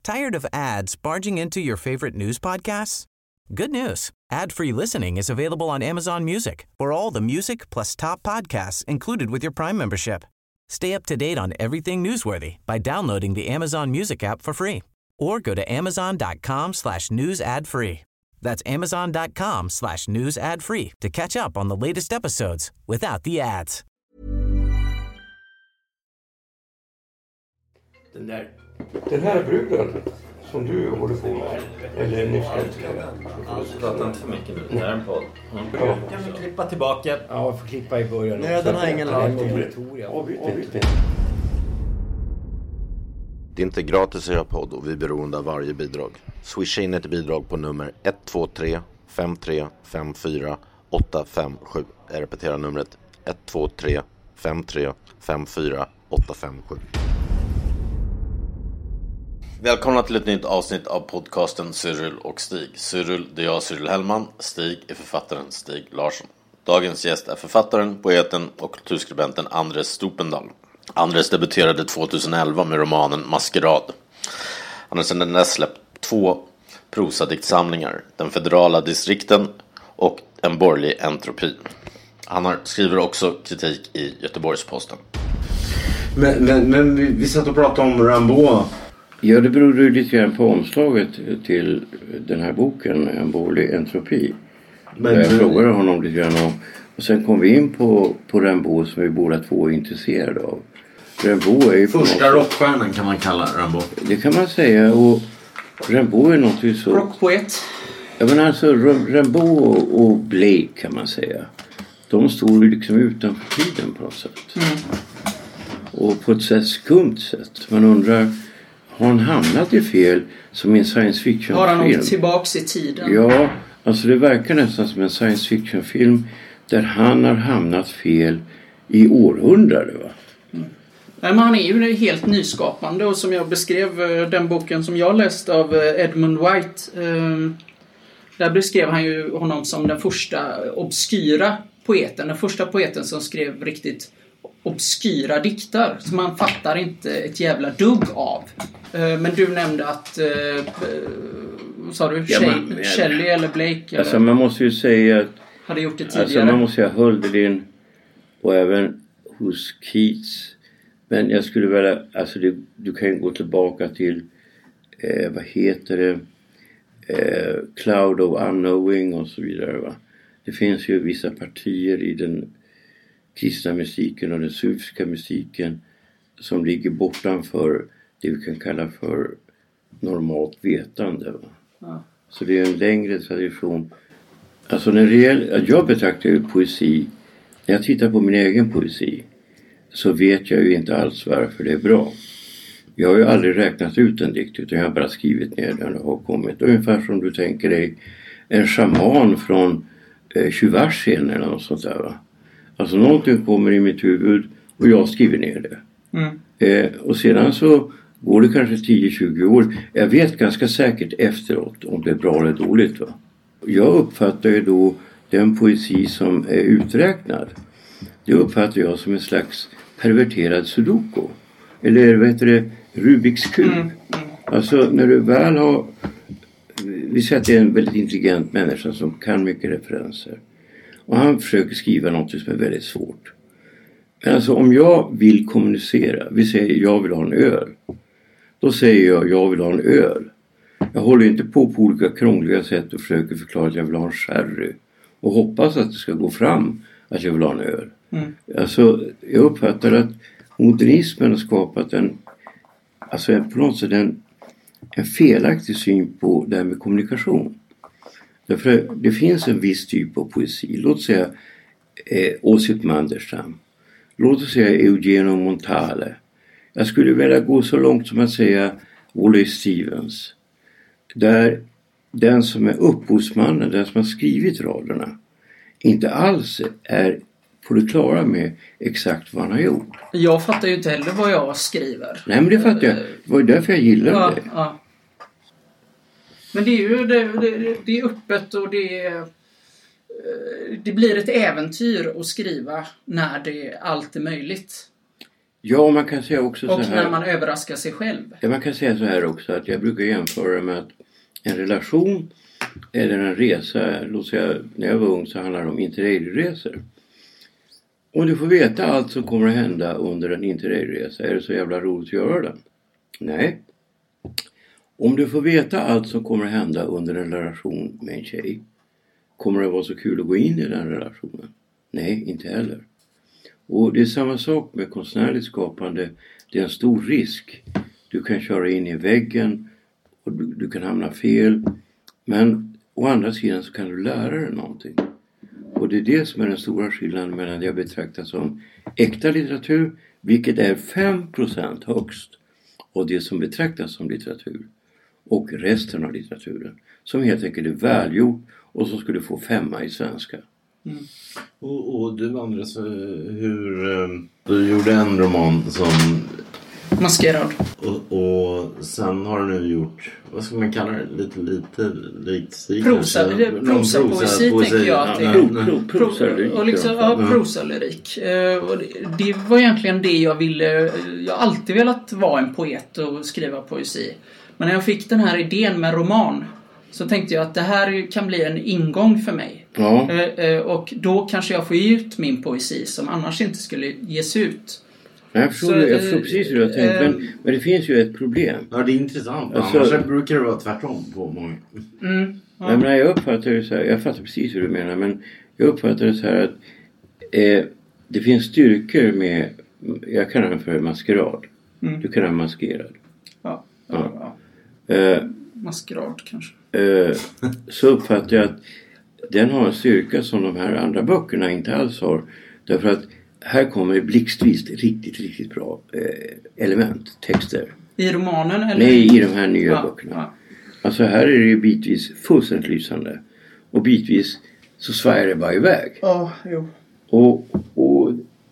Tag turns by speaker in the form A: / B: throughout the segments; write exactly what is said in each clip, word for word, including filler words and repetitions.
A: Tired of ads barging into your favorite news podcasts? Good news. Ad-free listening is available on Amazon Music for all the music plus top podcasts included with your Prime membership. Stay up to date on everything newsworthy by downloading the Amazon Music app for free or go to amazon.com slash news ad free. That's amazon.com slash news ad free to catch up on the latest episodes without the ads.
B: Den där. Den här bruden som du håller på med. Eller ni ska inte
C: ja, prata inte för mycket nu. Det här är en podd. Mm. Ja. Kan vi klippa tillbaka?
B: Ja, vi får klippa i början.
C: Nej, den har ingen lag.
D: Det är inte gratis att göra podd och vi är beroende av varje bidrag. Swisha in ett bidrag på nummer ett två tre fem tre fem fyra åtta fem sju. Jag repeterar numret ett två tre fem tre fem fyra åtta fem sju. Välkomna till ett nytt avsnitt av podcasten Cyril och Stig. Cyril, det är jag, Cyril Hellman. Stig är författaren Stig Larsson. Dagens gäst är författaren, poeten och kulturskribenten Andres Stupendal. Andres debuterade tjugoelva med romanen Maskerad. Han har sedan dess släppt två prosadiktsamlingar, Den federala distrikten och En borgerlig entropi. Han har, skriver också kritik i Göteborgs-Posten.
E: Men, men, men vi, vi satt och pratade om Rimbaud.
B: Ja, det beror ju lite grann på omslaget till den här boken, En borgerlig entropi. Men, jag frågade honom lite grann om. Och sen kom vi in på, på Rimbaud som vi båda två är intresserade av. Rimbaud är ju
E: första rockstjärnan kan man kalla Rimbaud.
B: Det kan man säga. Och Rimbaud är något så...
F: Rockpoet.
B: Ja, men alltså Rimbaud och Blake kan man säga. De stod ju liksom utanför tiden på något sätt. Mm. Och på ett sätt skumt sätt. Man undrar, har han hamnat i fel som i en science fiction-film?
F: Har han åkt tillbaks i tiden?
B: Ja, alltså det verkar nästan som en science fiction-film där han har hamnat fel i århundrade, va?
F: Mm. Men han är ju helt nyskapande, och som jag beskrev den boken som jag läst av Edmund White, eh, där beskrev han ju honom som den första obskyra poeten, den första poeten som skrev riktigt obskyra dikter som man fattar inte ett jävla dugg av. Eh, men du nämnde att eh, sa du
B: ja,
F: Shelley,
B: man,
F: Shelley eller Blake
B: alltså
F: eller?
B: Man måste ju säga att
F: hade gjort det tidigare.
B: Alltså man måste säga Hölderlin och även hos Keats. Men jag skulle vilja, alltså det, du kan ju gå tillbaka till eh, vad heter det, eh, Cloud of Unknowing och så vidare, va. Det finns ju vissa partier i den kristna mystiken och den sufiska mystiken som ligger bortanför det vi kan kalla för normalt vetande, va? Ja. Så det är en längre tradition. Alltså när det gäller, jag betraktar ju poesi, när jag tittar på min egen poesi så vet jag ju inte alls varför det är bra. Jag har ju aldrig räknat ut en dikt, utan jag har bara skrivit ner den och har kommit. Ungefär som du tänker dig en shaman från eh, Tjuvasien eller något sånt där, va. Alltså någonting kommer i mitt huvud och jag skriver ner det. Mm. Eh, och sedan så går det kanske tio till tjugo år. Jag vet ganska säkert efteråt om det är bra eller dåligt, va. Jag uppfattar ju då den poesi som är uträknad. Det uppfattar jag som en slags perverterad sudoku. Eller vad heter det? Rubiks kub. Mm. Mm. Alltså när du väl har... Vi säger att det är en väldigt intelligent människa som kan mycket referenser. Och han försöker skriva något som är väldigt svårt. Men alltså om jag vill kommunicera. Vi säger jag vill ha en öl. Då säger jag jag vill ha en öl. Jag håller inte på på olika krångliga sätt och försöker förklara att jag vill ha en sherry. Och hoppas att det ska gå fram att jag vill ha en öl. Mm. Alltså jag uppfattar att modernismen har skapat en, alltså på något sätt en, en felaktig syn på det här med kommunikation. Därför det finns en viss typ av poesi. Låt säga eh, Osip Manderstam. Låt oss säga Eugenio Montale. Jag skulle vilja gå så långt som att säga Wallace Stevens. Där den som är upphovsmannen, den som har skrivit raderna, inte alls är på det klara med exakt vad han har gjort.
F: Jag fattar ju inte heller vad jag skriver.
B: Nej, men det fattar jag. Det var ju därför jag gillade
F: ja,
B: det.
F: Ja. Men det är ju det, det, det är öppet och det är, det blir ett äventyr att skriva när det allt är möjligt.
B: Ja, man kan säga också
F: och
B: så här.
F: när man överraskar sig själv.
B: Ja, man kan säga så här också att jag brukar jämföra med att en relation eller en resa, låt säga när jag var ung så handlar det om interrailresor. Om du får veta allt som kommer att hända under en interrailresa, är det så jävla roligt att göra den? Nej. Om du får veta allt som kommer att hända under en relation med en tjej, kommer det vara så kul att gå in i den relationen? Nej, inte heller. Och det är samma sak med konstnärligt skapande. Det är en stor risk. Du kan köra in i väggen och du, du kan hamna fel. Men å andra sidan så kan du lära dig någonting. Och det är det som är den stora skillnaden mellan det jag betraktar som äkta litteratur, vilket är fem procent högst, och det som betraktas som litteratur. Och resten av litteraturen, som helt enkelt är välgjord och som skulle få femma i svenska.
D: Mm. Och, och du Andres, hur du gjorde en roman som
F: Maskerad.
D: Och, och sen har du nu gjort, vad ska man kalla det, lite lite likt Stig.
F: Prosa, prosa, poesi tänker jag att det är.
B: Prosa-lyrik.
F: Och liksom, ja, prosa-lyrik. Och det, det var egentligen det jag ville. Jag har alltid velat vara en poet och skriva poesi. Men när jag fick den här idén med roman, så tänkte jag att det här kan bli en ingång för mig.
B: Ja.
F: Och då kanske jag får ge ut min poesi som annars inte skulle ges ut.
B: Jag förstår, så, jag förstår precis hur du har tänkt, äh, men, men det finns ju ett problem.
D: Ja, det är intressant.
B: Alltså,
D: annars brukar det vara tvärtom på många.
F: Mm, ja.
B: Nej, men jag uppfattar det så här, jag fattar precis hur du menar, men jag uppfattar det så här att eh, det finns styrkor med, jag kallar den för maskerad. Mm. Du kallar den maskerad.
F: Ja, ja, ja.
B: ja. Eh,
F: maskerad kanske.
B: Eh, så uppfattar jag att den har en styrka som de här andra böckerna inte alls har. Därför att här kommer blixtvis riktigt, riktigt bra eh, element, texter.
F: I romanen? Eller?
B: Nej, i de här nya
F: ja,
B: böckerna.
F: Ja.
B: Alltså här är det ju bitvis fullständigt lysande. Och bitvis så svajar det bara iväg.
F: Ja, jo.
B: Och, och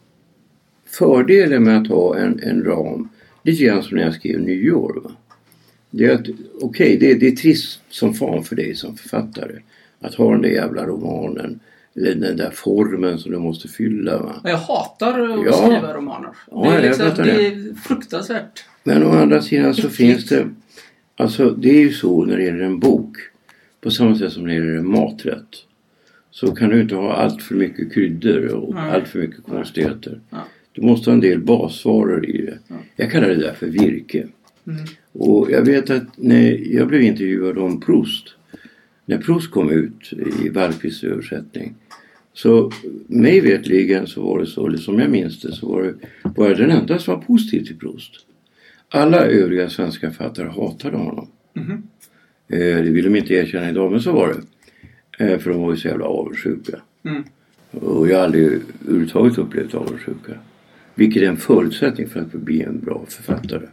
B: fördelen med att ha en, en ram, lite grann som när jag skrev Nyår, va? Det är att, okej, okay, det, det är trist som fan för dig som författare. Att ha den där jävla romanen. Eller den där formen som du måste fylla, va?
F: Jag hatar att
B: ja.
F: skriva romaner.
B: Ja,
F: det, är liksom,
B: det.
F: det är fruktansvärt.
B: Men å andra sidan så finns det, alltså det är ju så när det gäller en bok, på samma sätt som när det gäller en maträtt, så kan du inte ha allt för mycket kryddor och Nej. allt för mycket konstigheter.
F: Ja.
B: Du måste ha en del basvaror i det. Ja. Jag kallar det där för virke. Mm. Och jag vet att när jag blev intervjuad om Proust, när Proust kom ut i Wallquists översättning, så mig vetligen så var det så, eller som jag minns det, så var det bara den enda som var positiv till Proust. Alla övriga svenska författare hatade honom. Mm-hmm. Eh, det vill de inte erkänna idag, men så var det. Eh, för de var ju så jävla avundsjuka. Mm. Och jag har aldrig överhuvudtaget upplevt avundsjuka. Vilket är en förutsättning för att bli en bra författare.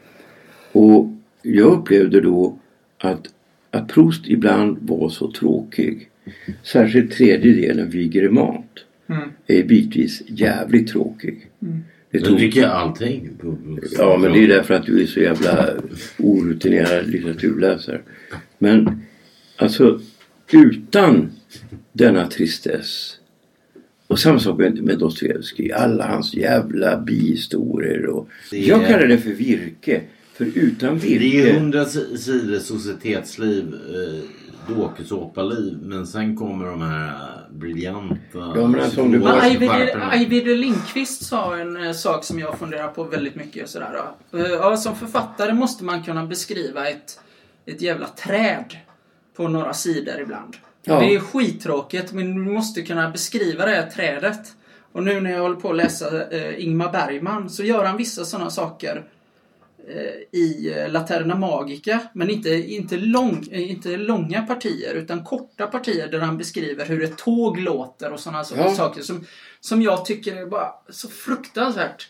B: Och jag upplevde då att, att Proust ibland var så tråkig. Särskilt tredje delen, Vigremat, mm. är bitvis jävligt tråkig.
D: Mm. Det tog... tycker jag allting.
B: Ja, men det är därför att du är så jävla orutinerad litteraturläsare. Men alltså utan denna tristess, och samma sak med, med Dostojevskij, alla hans jävla bihistorier och är... jag kallar det för virke, för utan virke.
D: Det är hundra sidor societetsliv, eh, dokusåpaliv, men sen kommer de här briljanta.
B: Ja, men alltså, du
F: Ajvide Lindqvist sa en eh, sak som jag funderar på väldigt mycket sådär. Då. Eh, ja, som författare måste man kunna beskriva ett, ett jävla träd på några sidor ibland. Ja. Det är skittråkigt, men du måste kunna beskriva det här trädet. Och nu när jag håller på att läsa eh, Ingmar Bergman, så gör han vissa sådana saker eh, i eh, Laterna Magica. Men inte, inte, lång, eh, inte långa partier, utan korta partier där han beskriver hur ett tåg låter och sådana ja. saker som, som jag tycker är bara så fruktansvärt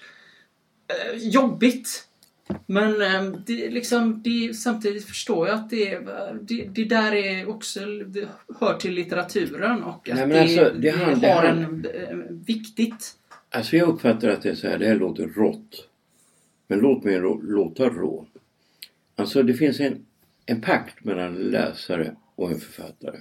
F: eh, jobbigt. Men det, liksom, det, samtidigt förstår jag att det, det, det där är också, det hör till litteraturen och att Nej, det, alltså, det, det har en viktigt.
B: Alltså jag uppfattar att det är så här, det här låter rått. Men låt mig rå, låta rå. Alltså det finns en, en pakt mellan en läsare och en författare.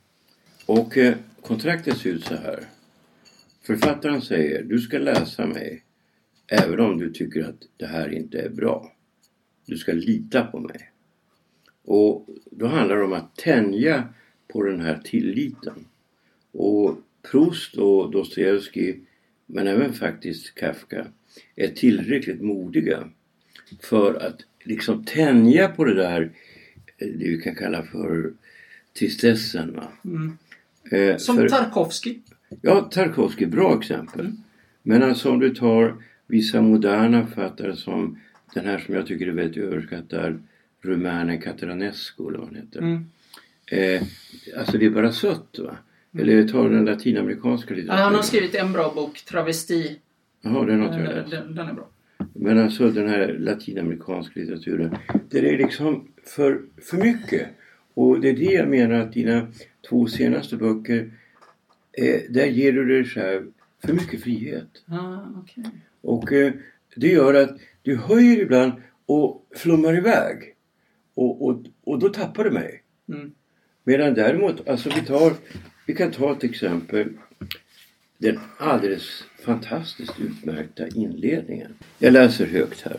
B: Och eh, kontraktet ser ut så här. Författaren säger, du ska läsa mig även om du tycker att det här inte är bra. Du ska lita på mig. Och då handlar det om att tänja på den här tilliten. Och Proust och Dostojevskij, men även faktiskt Kafka, är tillräckligt modiga för att liksom tänja på det där, det vi kan kalla för tristessen. Va?
F: Mm.
B: Eh,
F: Som
B: för,
F: Tarkovsky.
B: Ja, Tarkovsky, bra exempel. Mm. Men alltså om du tar vissa moderna författare som den här som jag tycker är väldigt överskattad, Rumänen Cataranescu eller vad han heter. Mm. Eh, alltså det är bara sött, va? Mm. Eller tar den latinamerikanska litteraturen.
F: Ja, han har skrivit en bra bok, Travesti.
B: Jaha, det är något jag läst.
F: Den, den är bra.
B: Men alltså den här latinamerikanska litteraturen, det är liksom för, för mycket. Och det är det jag menar att dina två senaste böcker, eh, där ger du dig själv för mycket frihet.
F: Ah, okay.
B: Och eh, det gör att du höjer ibland och flummar iväg. Och, och, och då tappar du mig. Mm. Medan däremot, alltså vi tar, vi kan ta ett exempel. Den alldeles fantastiskt utmärkta inledningen. Jag läser högt här.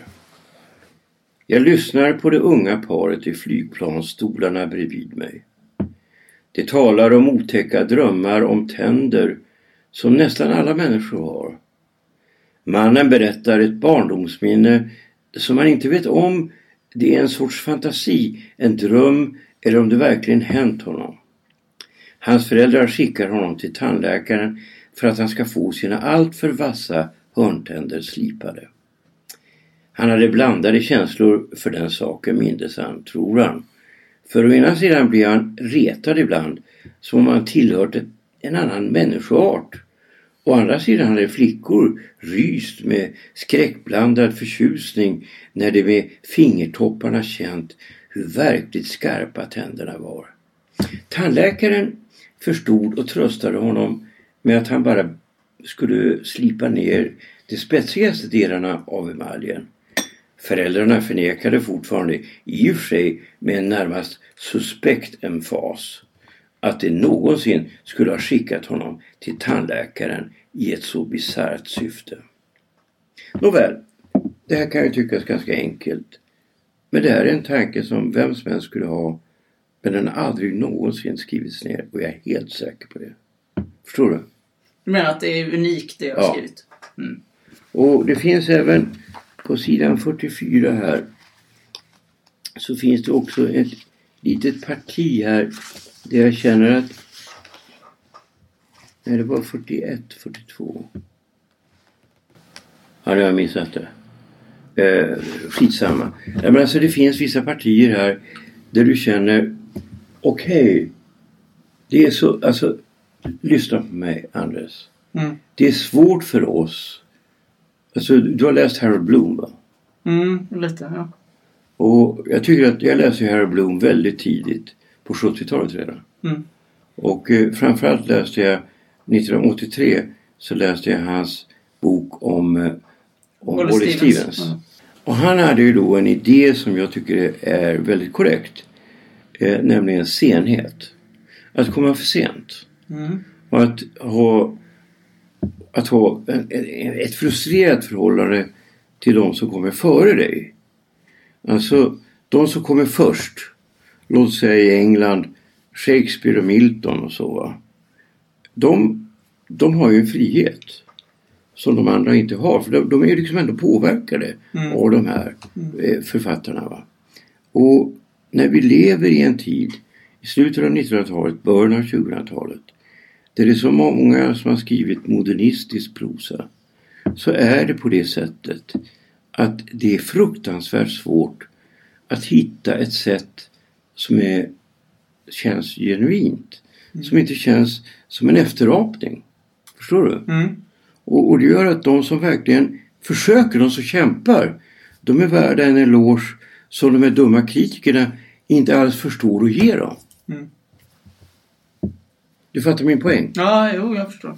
B: Jag lyssnar på det unga paret i flygplansstolarna bredvid mig. Det talar om otäcka drömmar om tänder som nästan alla människor har. Mannen berättar ett barndomsminne som man inte vet om det är en sorts fantasi, en dröm eller om det verkligen hänt honom. Hans föräldrar skickar honom till tandläkaren för att han ska få sina alltför vassa hörntänder slipade. Han hade blandade känslor för den saken, mindes han, tror han. För å ena sidan blir han retad ibland som om han tillhört ett, en annan människoart. Å andra sidan hade flickor ryst med skräckblandad förtjusning när de med fingertopparna känt hur verkligt skarpa tänderna var. Tandläkaren förstod och tröstade honom med att han bara skulle slipa ner de spetsigaste delarna av emaljen. Föräldrarna förnekade fortfarande, i och för sig med en närmast suspekt emfas, att de någonsin skulle ha skickat honom till tandläkaren i ett så bisarrt syfte. Nåväl, det här kan ju tyckas ganska enkelt. Men det här är en tanke som vem som helst skulle ha, men den har aldrig någonsin skrivits ner, och jag är helt säker på det. Förstår du?
F: Du menar att det är unikt det jag har
B: ja.
F: skrivit? Mm.
B: Och det finns även på sidan fyrtiofyra här, så finns det också ett litet parti här där jag känner att nej, det var fyrtioett, fyrtiotvå. Ja, det har jag missat det. Eh, skitsamma. Ja, men alltså det finns vissa partier här där du känner okej, okay, det är så, alltså lyssna på mig, Anders. Mm. Det är svårt för oss. Alltså du har läst Harold Bloom, va?
F: Mm, lite, ja.
B: Och jag tycker att jag läste Harold Bloom väldigt tidigt på sjuttiotalet redan. Mm. Och eh, framförallt läste jag nittonhundraåttiotre så läste jag hans bok om eh, om Wallace Stevens. Stevens. Mm. Och han hade ju då en idé som jag tycker är väldigt korrekt. Eh, nämligen senhet. Att komma för sent. Mm. Och att ha att ha en, en, ett frustrerat förhållande till de som kommer före dig. Alltså de som kommer först. Låt säga i England Shakespeare och Milton och så, va? De, de har ju en frihet som de andra inte har. För de, de är ju liksom ändå påverkade mm. av de här eh, författarna, va? Och när vi lever i en tid i slutet av nittonhundratalet, början av tjugohundratalet, där det är så många som har skrivit modernistisk prosa, så är det på det sättet att det är fruktansvärt svårt att hitta ett sätt som är, känns genuint. Mm. Som inte känns som en efterapning. Förstår du? Mm. Och, och det gör att de som verkligen försöker, de som kämpar, de är värda en eloge som de här dumma kritikerna inte alls förstår och ger dem. Mm. Du fattar min poäng?
F: Ja, jo, jag förstår.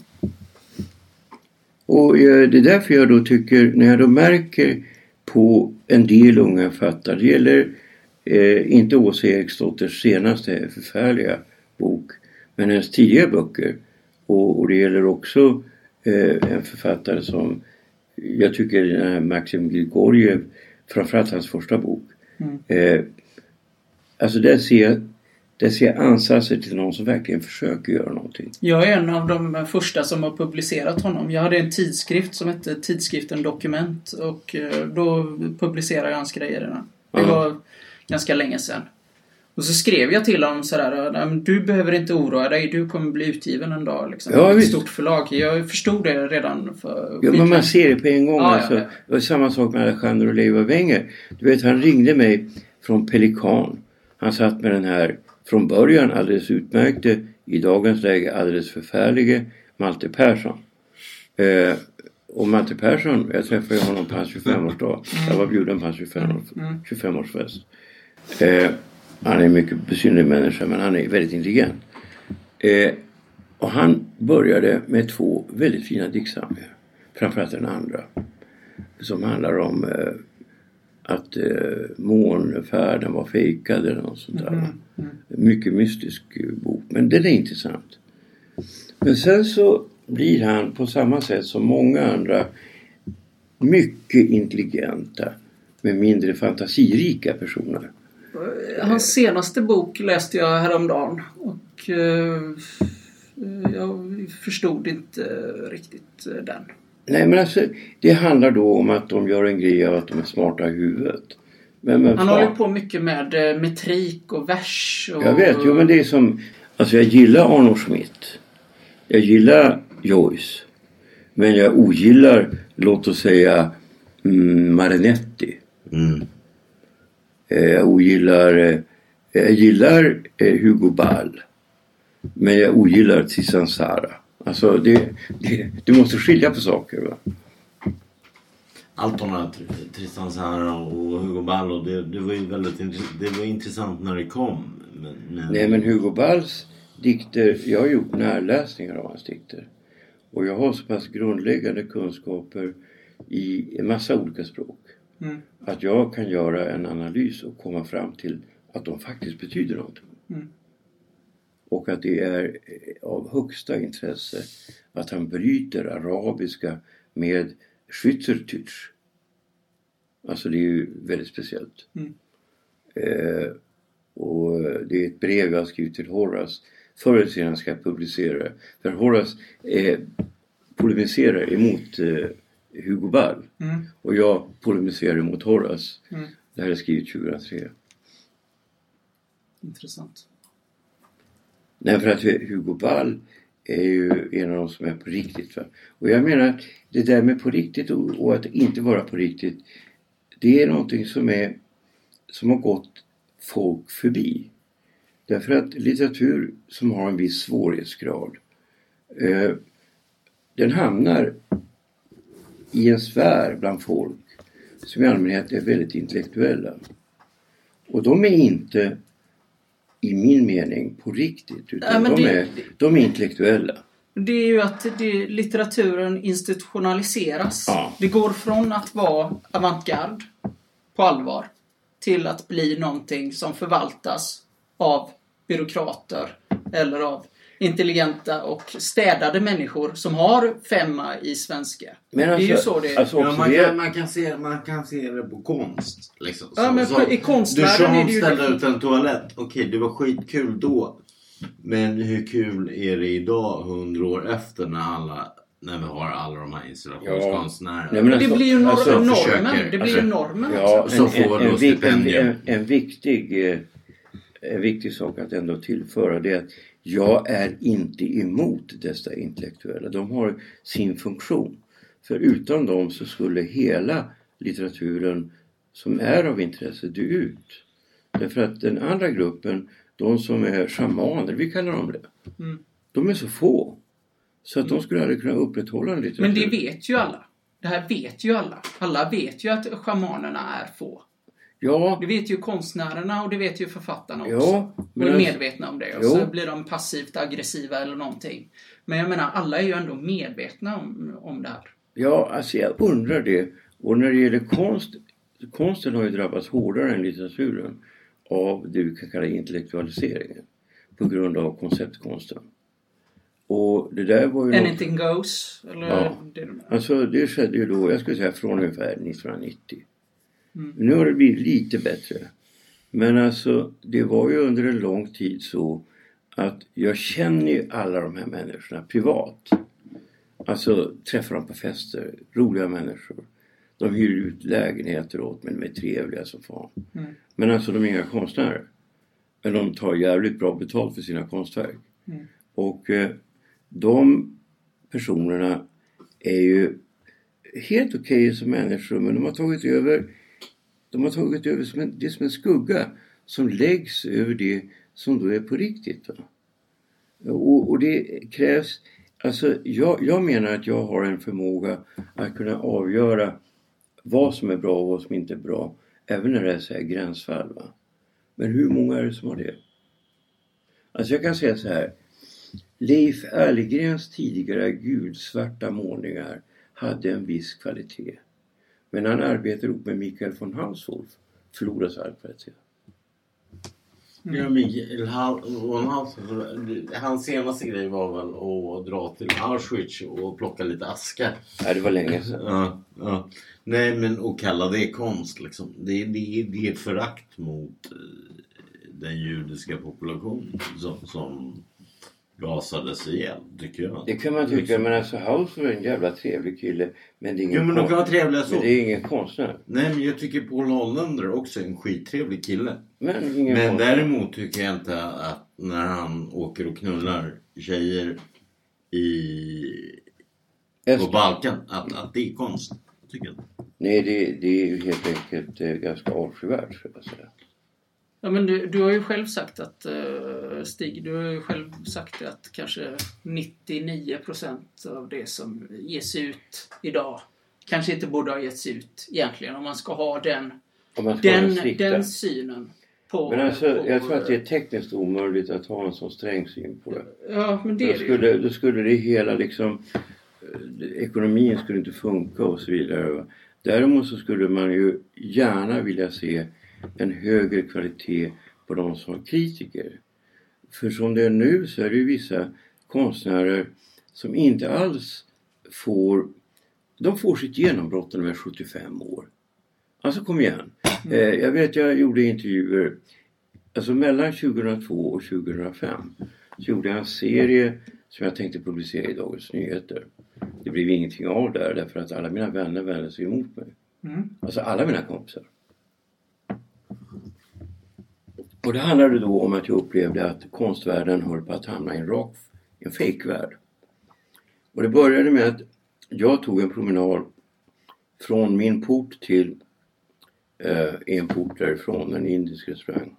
B: Och det är därför jag då tycker, när jag då märker på en del unga författare, det gäller eh, inte Åsa Eriksdotters senaste förfärliga bok, men hennes tidigare böcker, och, och det gäller också eh, en författare som jag tycker den här Maxim Grigoriev, framförallt hans första bok. Mm. Eh, alltså där ser, där ser ansatser till någon som verkligen försöker göra någonting.
F: Jag är en av de första som har publicerat honom. Jag hade en tidskrift som hette Tidskriften Dokument. Och då publicerade jag hans grejer. Det mm. var ganska länge sedan. Och så skrev jag till honom sådär, du behöver inte oroa dig, du kommer bli utgiven en dag. Liksom. Ja, ett stort förlag. Jag förstod det redan för...
B: Ja, men man ser det på en gång. Ja, alltså. Ja, ja. Det var samma sak med Alexander och Leiva Wenger. Du vet, han ringde mig från Pelikan. Han satt med den här, från början alldeles utmärkte, i dagens läge alldeles förfärlige Malte Persson. Eh, och Malte Persson, jag träffade honom på hans tjugofem-årsdag. Jag var bjuden på hans tjugofem-årsfest. Eh, Han är en mycket besynnerlig människa, men han är väldigt intelligent. Eh, och han började med två väldigt fina diktsamlingar. Framförallt den andra. Som handlar om eh, att eh, månfärden var fejkad eller något sånt där. Mm, mm. Mycket mystisk bok, men den är intressant. Men sen så blir han på samma sätt som många andra mycket intelligenta, med mindre fantasirika personer.
F: Hans senaste bok läste jag häromdagen och eh, jag förstod inte riktigt den.
B: Nej, men alltså det handlar då om att de gör en grej av att de är smarta i huvudet. Men, men
F: han håller på mycket med metrik och vers. Och...
B: Jag vet, jo, men det är som... Alltså jag gillar Arno Schmidt. Jag gillar Joyce. Men jag ogillar, låt oss säga, mm, Marinetti. Mm. Jag ogillar, jag gillar Hugo Ball. Men jag ogillar Tristan Tzara. Alltså det, det, du måste skilja på saker, va?
D: Allt de här Tristan Tzara och Hugo Ball, och det, det var ju väldigt det var intressant när det kom. Men, men...
B: Nej, men Hugo Balls dikter, jag har gjort närläsningar av hans dikter. Och jag har så pass grundläggande kunskaper i en massa olika språk. Mm. Att jag kan göra en analys och komma fram till att de faktiskt betyder någonting. Mm. Och att det är av högsta intresse att han bryter arabiska med Schweizerdeutsch. Alltså det är ju väldigt speciellt. Mm. Eh, och det är ett brev jag har skrivit till Horace. Förr eller senare ska jag publicera det. För Horace eh, polemiserar emot eh, Hugo Ball. Mm. Och jag polemiserar mot Horace. Mm. Det här är skrivet tjugohundratre.
F: Intressant.
B: Nej, för att Hugo Ball är ju en av de som är på riktigt. Va? Och jag menar att det där med på riktigt och, och att inte vara på riktigt, det är någonting som är som har gått folk förbi. Därför att litteratur som har en viss svårighetsgrad, eh, den hamnar i en sfär bland folk som i allmänhet är väldigt intellektuella. Och de är inte i min mening på riktigt, utan ja, de, det, är, de är intellektuella.
F: Det är ju att det, litteraturen institutionaliseras. Ja. Det går från att vara avantgarde på allvar till att bli någonting som förvaltas av byråkrater eller av intelligenta och städade människor som har femma i svenska.
B: Men alltså,
F: det är ju så det är.
D: Alltså, ja, man, kan, man, kan se, man kan se det på konst. Liksom. Så,
F: ja, men
D: så,
F: på, i konstvärlden är det ju...
D: Du ställde ut en toalett. Okej, det var skitkul då. Men hur kul är det idag, hundra år efter, när alla... När vi har alla de här installationskonstnärerna.
B: Ja.
F: Alltså, det blir ju nor- alltså, normen. Försöker, det blir ju alltså, normen.
B: Ja, en, så får en, en, en, en, en, viktig, en viktig sak att ändå tillföra, det är att jag är inte emot dessa intellektuella. De har sin funktion. För utan dem så skulle hela litteraturen som är av intresse dö ut. Därför att den andra gruppen, de som är shamaner, vi kallar dem det. Mm. De är så få. Så att de skulle aldrig kunna upprätthålla en litteratur.
F: Men det vet ju alla. Det här vet ju alla. Alla vet ju att shamanerna är få.
B: Ja.
F: Det vet ju konstnärerna och det vet ju författarna också.
B: Ja,
F: och är medvetna om det. Och jo. Så blir de passivt aggressiva eller någonting. Men jag menar, alla är ju ändå medvetna om, om det här.
B: Ja, alltså jag undrar det. Och när det gäller konst, konsten har ju drabbats hårdare än litteraturen av det vi kan kalla intellektualiseringen. På grund av konceptkonsten. Och det där var ju
F: Anything
B: något...
F: goes? Eller
B: Ja.
F: det...
B: Alltså det skedde ju då, jag skulle säga från ungefär nittonhundranittio.
F: Mm.
B: Nu har det blivit lite bättre. Men alltså det var ju under en lång tid så att jag känner ju alla de här människorna privat. Alltså träffar dem på fester, roliga människor. De hyr ut lägenheter åt mig, de är trevliga som fan.
F: Mm.
B: Men alltså de är inga konstnärer. Men de tar jävligt bra betalt för sina konstverk.
F: Mm.
B: Och eh, de personerna är ju helt okej okay som människor, men de har tagit över de har tagit över som en, det är som en skugga som läggs över det som då är på riktigt. Va? Och, och det krävs, alltså jag, jag menar att jag har en förmåga att kunna avgöra vad som är bra och vad som inte är bra, även när det är så här gränsfall. Va? Men hur många är det som har det? Alltså jag kan säga så här, Leif Erlegrens tidigare gulsvarta målningar hade en viss kvalitet. Men han arbetade ihop med Mikael von Hanshof, förlorade all kvalitet.
D: Mm. Ja, Mikael von Hanshof, hans senaste grej var väl att dra till Auschwitz och plocka lite aska.
B: Ja, det var länge sedan.
D: Ja, ja. Nej, men att kalla det konst liksom. Det, det, det är ett förakt mot den judiska populationen som, som rasades ihjäl, tycker jag.
B: Det kan man tycka, men alltså Haus var en jävla trevlig kille. Men det är ingen,
D: jo, men de kan vara trevliga så.
B: Men det är ingen konstnär.
D: Nej, men jag tycker Paul Hollander också är en skittrevlig kille.
B: Men, ingen
D: men
B: konstnär.
D: Däremot tycker jag inte att när han åker och knullar tjejer i
B: Öster.
D: på Balkan, att, att det är konst, tycker jag.
B: Nej, det, det är ju helt enkelt eh, ganska avskyvärt, skulle jag säga.
F: Ja, men du, du har ju själv sagt att, uh, Stig, du har ju själv sagt att kanske nittionio procent av det som ges ut idag kanske inte borde ha getts ut egentligen, om man ska ha den,
B: Om man ska
F: den,
B: ha en
F: den synen på...
B: Men alltså,
F: på,
B: jag tror att det är tekniskt omöjligt att ha en sån sträng syn på det.
F: Ja, men det
B: Då
F: är det
B: skulle,
F: ju.
B: då skulle det hela liksom, eh, ekonomin skulle inte funka och så vidare. Däremot så skulle man ju gärna vilja se en högre kvalitet på de som är kritiker. För som det är nu så är det ju vissa konstnärer som inte alls får, de får sitt genombrott när de är sjuttiofem år. Alltså kom igen.
F: Mm.
B: Eh, jag vet jag gjorde intervjuer, alltså mellan tjugohundratvå och tjugohundrafem så gjorde jag en serie som jag tänkte publicera i Dagens Nyheter. Det blev ingenting av där därför att alla mina vänner vände sig emot mig.
F: Mm.
B: Alltså alla mina kompisar. Och det handlade då om att jag upplevde att konstvärlden höll på att hamna i en rak, en fejkvärld. Och det började med att jag tog en promenad från min port till eh, en port därifrån, en indisk restaurang.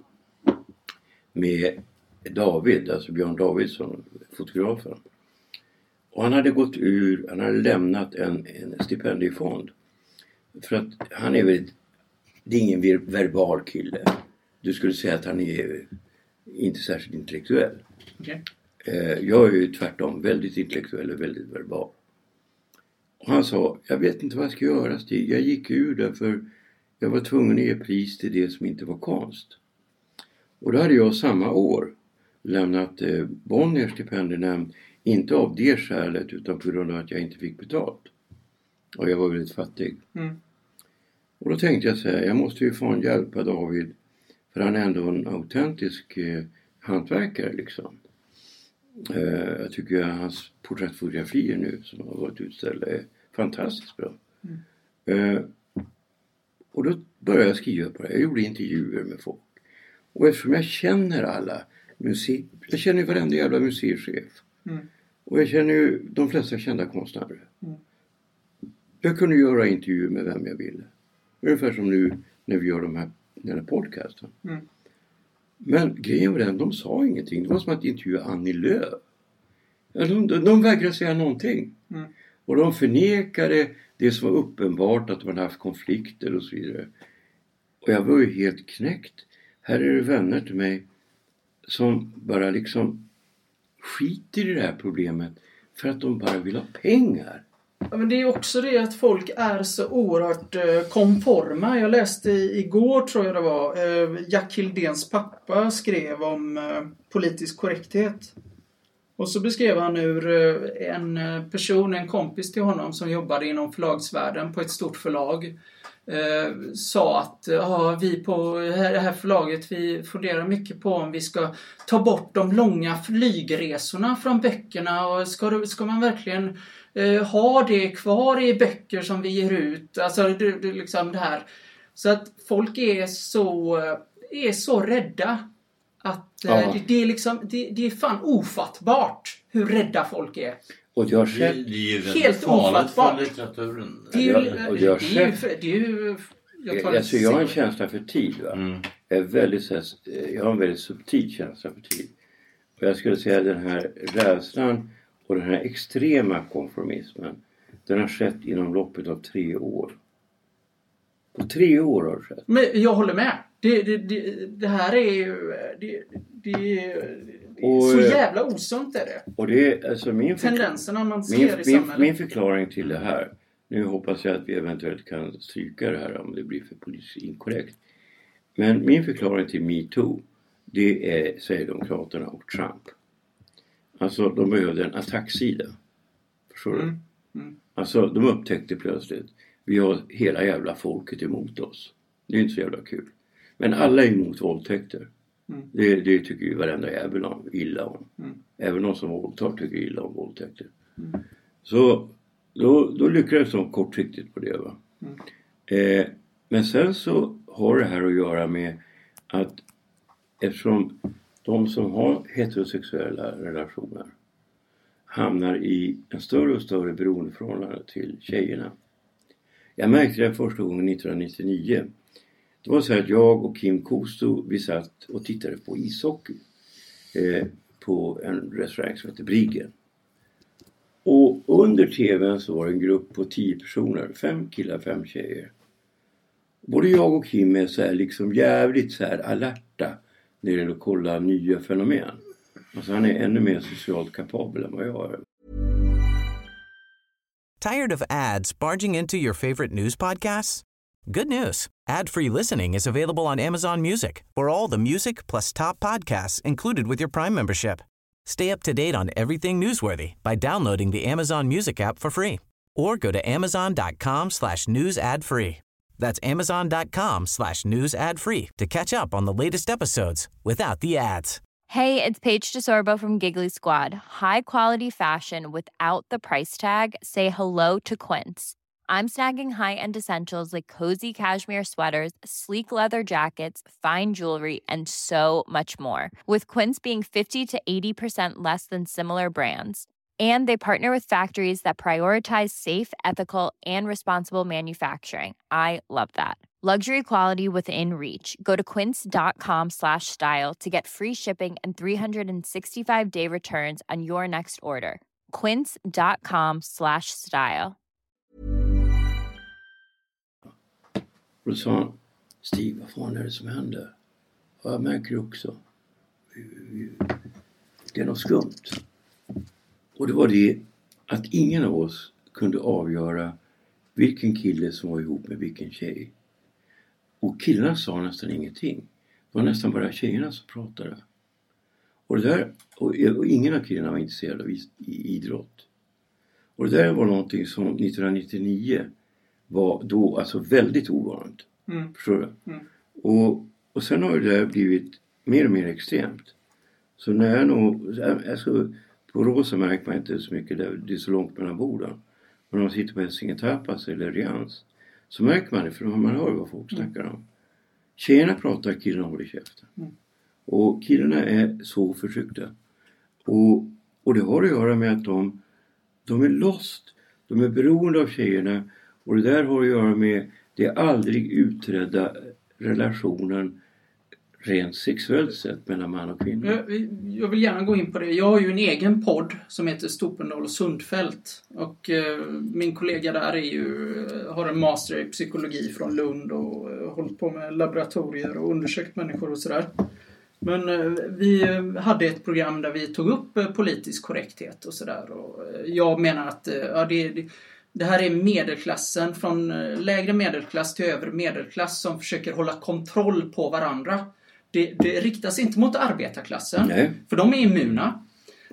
B: Med David, alltså Björn Davidsson, fotografen. Och han hade gått ur, han hade lämnat en, en stipendiefond. För att han är väldigt, det är ingen ver, verbal kille. Du skulle säga att han är inte särskilt intellektuell.
F: Okay.
B: Eh, jag är ju tvärtom väldigt intellektuell och väldigt verbal. Och han sa, jag vet inte vad jag ska göra Stig. Jag gick ur där för jag var tvungen att ge pris till det som inte var konst. Och då hade jag samma år lämnat eh, Bonniers stipendienämnd. Inte av det skälet utan på grund av att jag inte fick betalt. Och jag var väldigt fattig. Mm. Och då tänkte jag så här, jag måste ju fan hjälpa David. För han är ändå en autentisk eh, hantverkare liksom. Eh, jag tycker att hans porträttfotografier nu som har varit utställda är fantastiskt bra. Mm. Eh, och då började jag skriva på det. Jag gjorde intervjuer med folk. Och eftersom jag känner alla musik... Jag känner ju varenda jävla museichef. Mm. Och jag känner ju de flesta kända konstnärer. Mm. Jag kunde göra intervjuer med vem jag ville. Ungefär som nu när vi gör de här, den här podcasten. Mm. Men grejen var den, de sa ingenting. Det var som att intervjua Annie Lööf. Ja, de, de, de vägrade säga någonting. Mm. Och de förnekade det som var uppenbart att man haft konflikter och så vidare. Och jag var ju helt knäckt. Här är det vänner till mig som bara liksom skiter i det här problemet för att de bara vill ha pengar.
F: Ja, men det är också det att folk är så oerhört eh, konforma. Jag läste igår, tror jag det var, eh, Jack Hildéns pappa skrev om eh, politisk korrekthet. Och så beskrev han hur en person, en kompis till honom som jobbade inom förlagsvärlden på ett stort förlag eh, sa att ja, vi på det här förlaget vi funderar mycket på om vi ska ta bort de långa flygresorna från böckerna och ska, ska man verkligen eh, ha det kvar i böcker som vi ger ut, alltså det, det, liksom det här. Så att folk är så, är så rädda att ja. det, det, är liksom, det, det är fan ofattbart hur rädda folk är.
B: Och jag har sett,
D: det, det är ju
F: helt ofattbart.
D: För litteraturen.
F: Det är ju,
B: och jag har
F: det är ju,
B: sett,
F: det är ju jag, tar
B: alltså, jag har en känsla för tid. Va?
D: Mm.
B: Jag, är väldigt, jag har en väldigt subtil känsla för tid. Och jag skulle säga att den här rädslan och den här extrema konformismen, den har skett inom loppet av tre år. På tre år har det skett.
F: Men jag håller med. Det, det, det, det här är ju det, det, det är och, så jävla osunt är det.
B: Och det är alltså min
F: tendenserna man ser
B: min,
F: i
B: min,
F: samhället.
B: Min förklaring till det här. Nu hoppas jag att vi eventuellt kan stryka det här om det blir för politiskt inkorrekt. Men min förklaring till MeToo, det är Sverigedemokraterna och Trump. Alltså de behövde en attacksida. Förstår du? Mm. Mm. Alltså de upptäckte plötsligt. Vi har hela jävla folket emot oss. Det är inte så jävla kul. Men alla är emot våldtäkter. Mm. Det, det tycker ju varenda jävel om, illa om. Mm. Även de som våldtar tycker illa om våldtäkter. Mm. Så då, då lyckades de kortsiktigt på det. Va? Mm. Eh, men sen så har det här att göra med att eftersom de som har heterosexuella relationer hamnar i en större och större beroendeförhållande till tjejerna. Jag märkte det första gången nittonhundranittionio. Det var så att jag och Kim Kosto, vi satt och tittade på ishockey eh, på en restaurang som heter Briggen. Och under tvn så var det en grupp på tio personer, fem killar, fem tjejer. Både jag och Kim är så här liksom jävligt så här alerta när det gäller att kolla nya fenomen. Alltså han är ännu mer socialt kapabel än vad jag är.
A: Tired of ads barging into your favorite news podcasts? Good news. Ad-free listening is available on Amazon Music for all the music plus top podcasts included with your Prime membership. Stay up to date on everything newsworthy by downloading the Amazon Music app for free or go to amazon.com slash news ad free. That's amazon.com slash news ad free to catch up on the latest episodes without the ads.
G: Hey, it's Paige DeSorbo from Giggly Squad. High quality fashion without the price tag. Say hello to Quince. I'm snagging high-end essentials like cozy cashmere sweaters, sleek leather jackets, fine jewelry, and so much more. With Quince being fifty to eighty percent less than similar brands. And they partner with factories that prioritize safe, ethical, and responsible manufacturing. I love that. Luxury quality within reach. Go to quince.com slash style to get free shipping and three sixty-five day returns on your next order. Quince.com slash style.
B: Och då sa han, Stig, vad fan är det som händer? Och jag märker också. Det är något skumt. Och det var det att ingen av oss kunde avgöra vilken kille som var ihop med vilken tjej. Och killarna sa nästan ingenting. Det var nästan bara tjejerna som pratade. Och, det där, och, och ingen av killarna var intresserade av idrott. Och det där var någonting som nittonhundranittionio var då alltså väldigt ovanligt. Mm. Förstår du? Mm. Och, och sen har det där blivit mer och mer extremt. Så när jag nog... Alltså, på Rosa märker man inte så mycket. Där, det är så långt mellan borden. Men om man sitter på Hälsinge Tapas eller Rians så märker man det, för man hör vad folk snackar om. Tjejerna pratar, killarna håller käften. Mm. Och killarna är så förtryckta. Och, och det har att göra med att de, de är lost. De är beroende av tjejerna. Och det där har att göra med det aldrig utredda relationen rent sexuellt sett mellan man och kvinna.
F: Jag, jag vill gärna gå in på det. Jag har ju en egen podd som heter Stopendal och Sundfält. Och eh, min kollega där är ju, har en master i psykologi från Lund och eh, hållit på med laboratorier och undersökt människor och sådär. Men eh, vi hade ett program där vi tog upp eh, politisk korrekthet och sådär. Och eh, jag menar att eh, ja, det, det, det här är medelklassen från eh, lägre medelklass till övre medelklass som försöker hålla kontroll på varandra. Det, det riktas inte mot arbetarklassen. Nej. För de är immuna.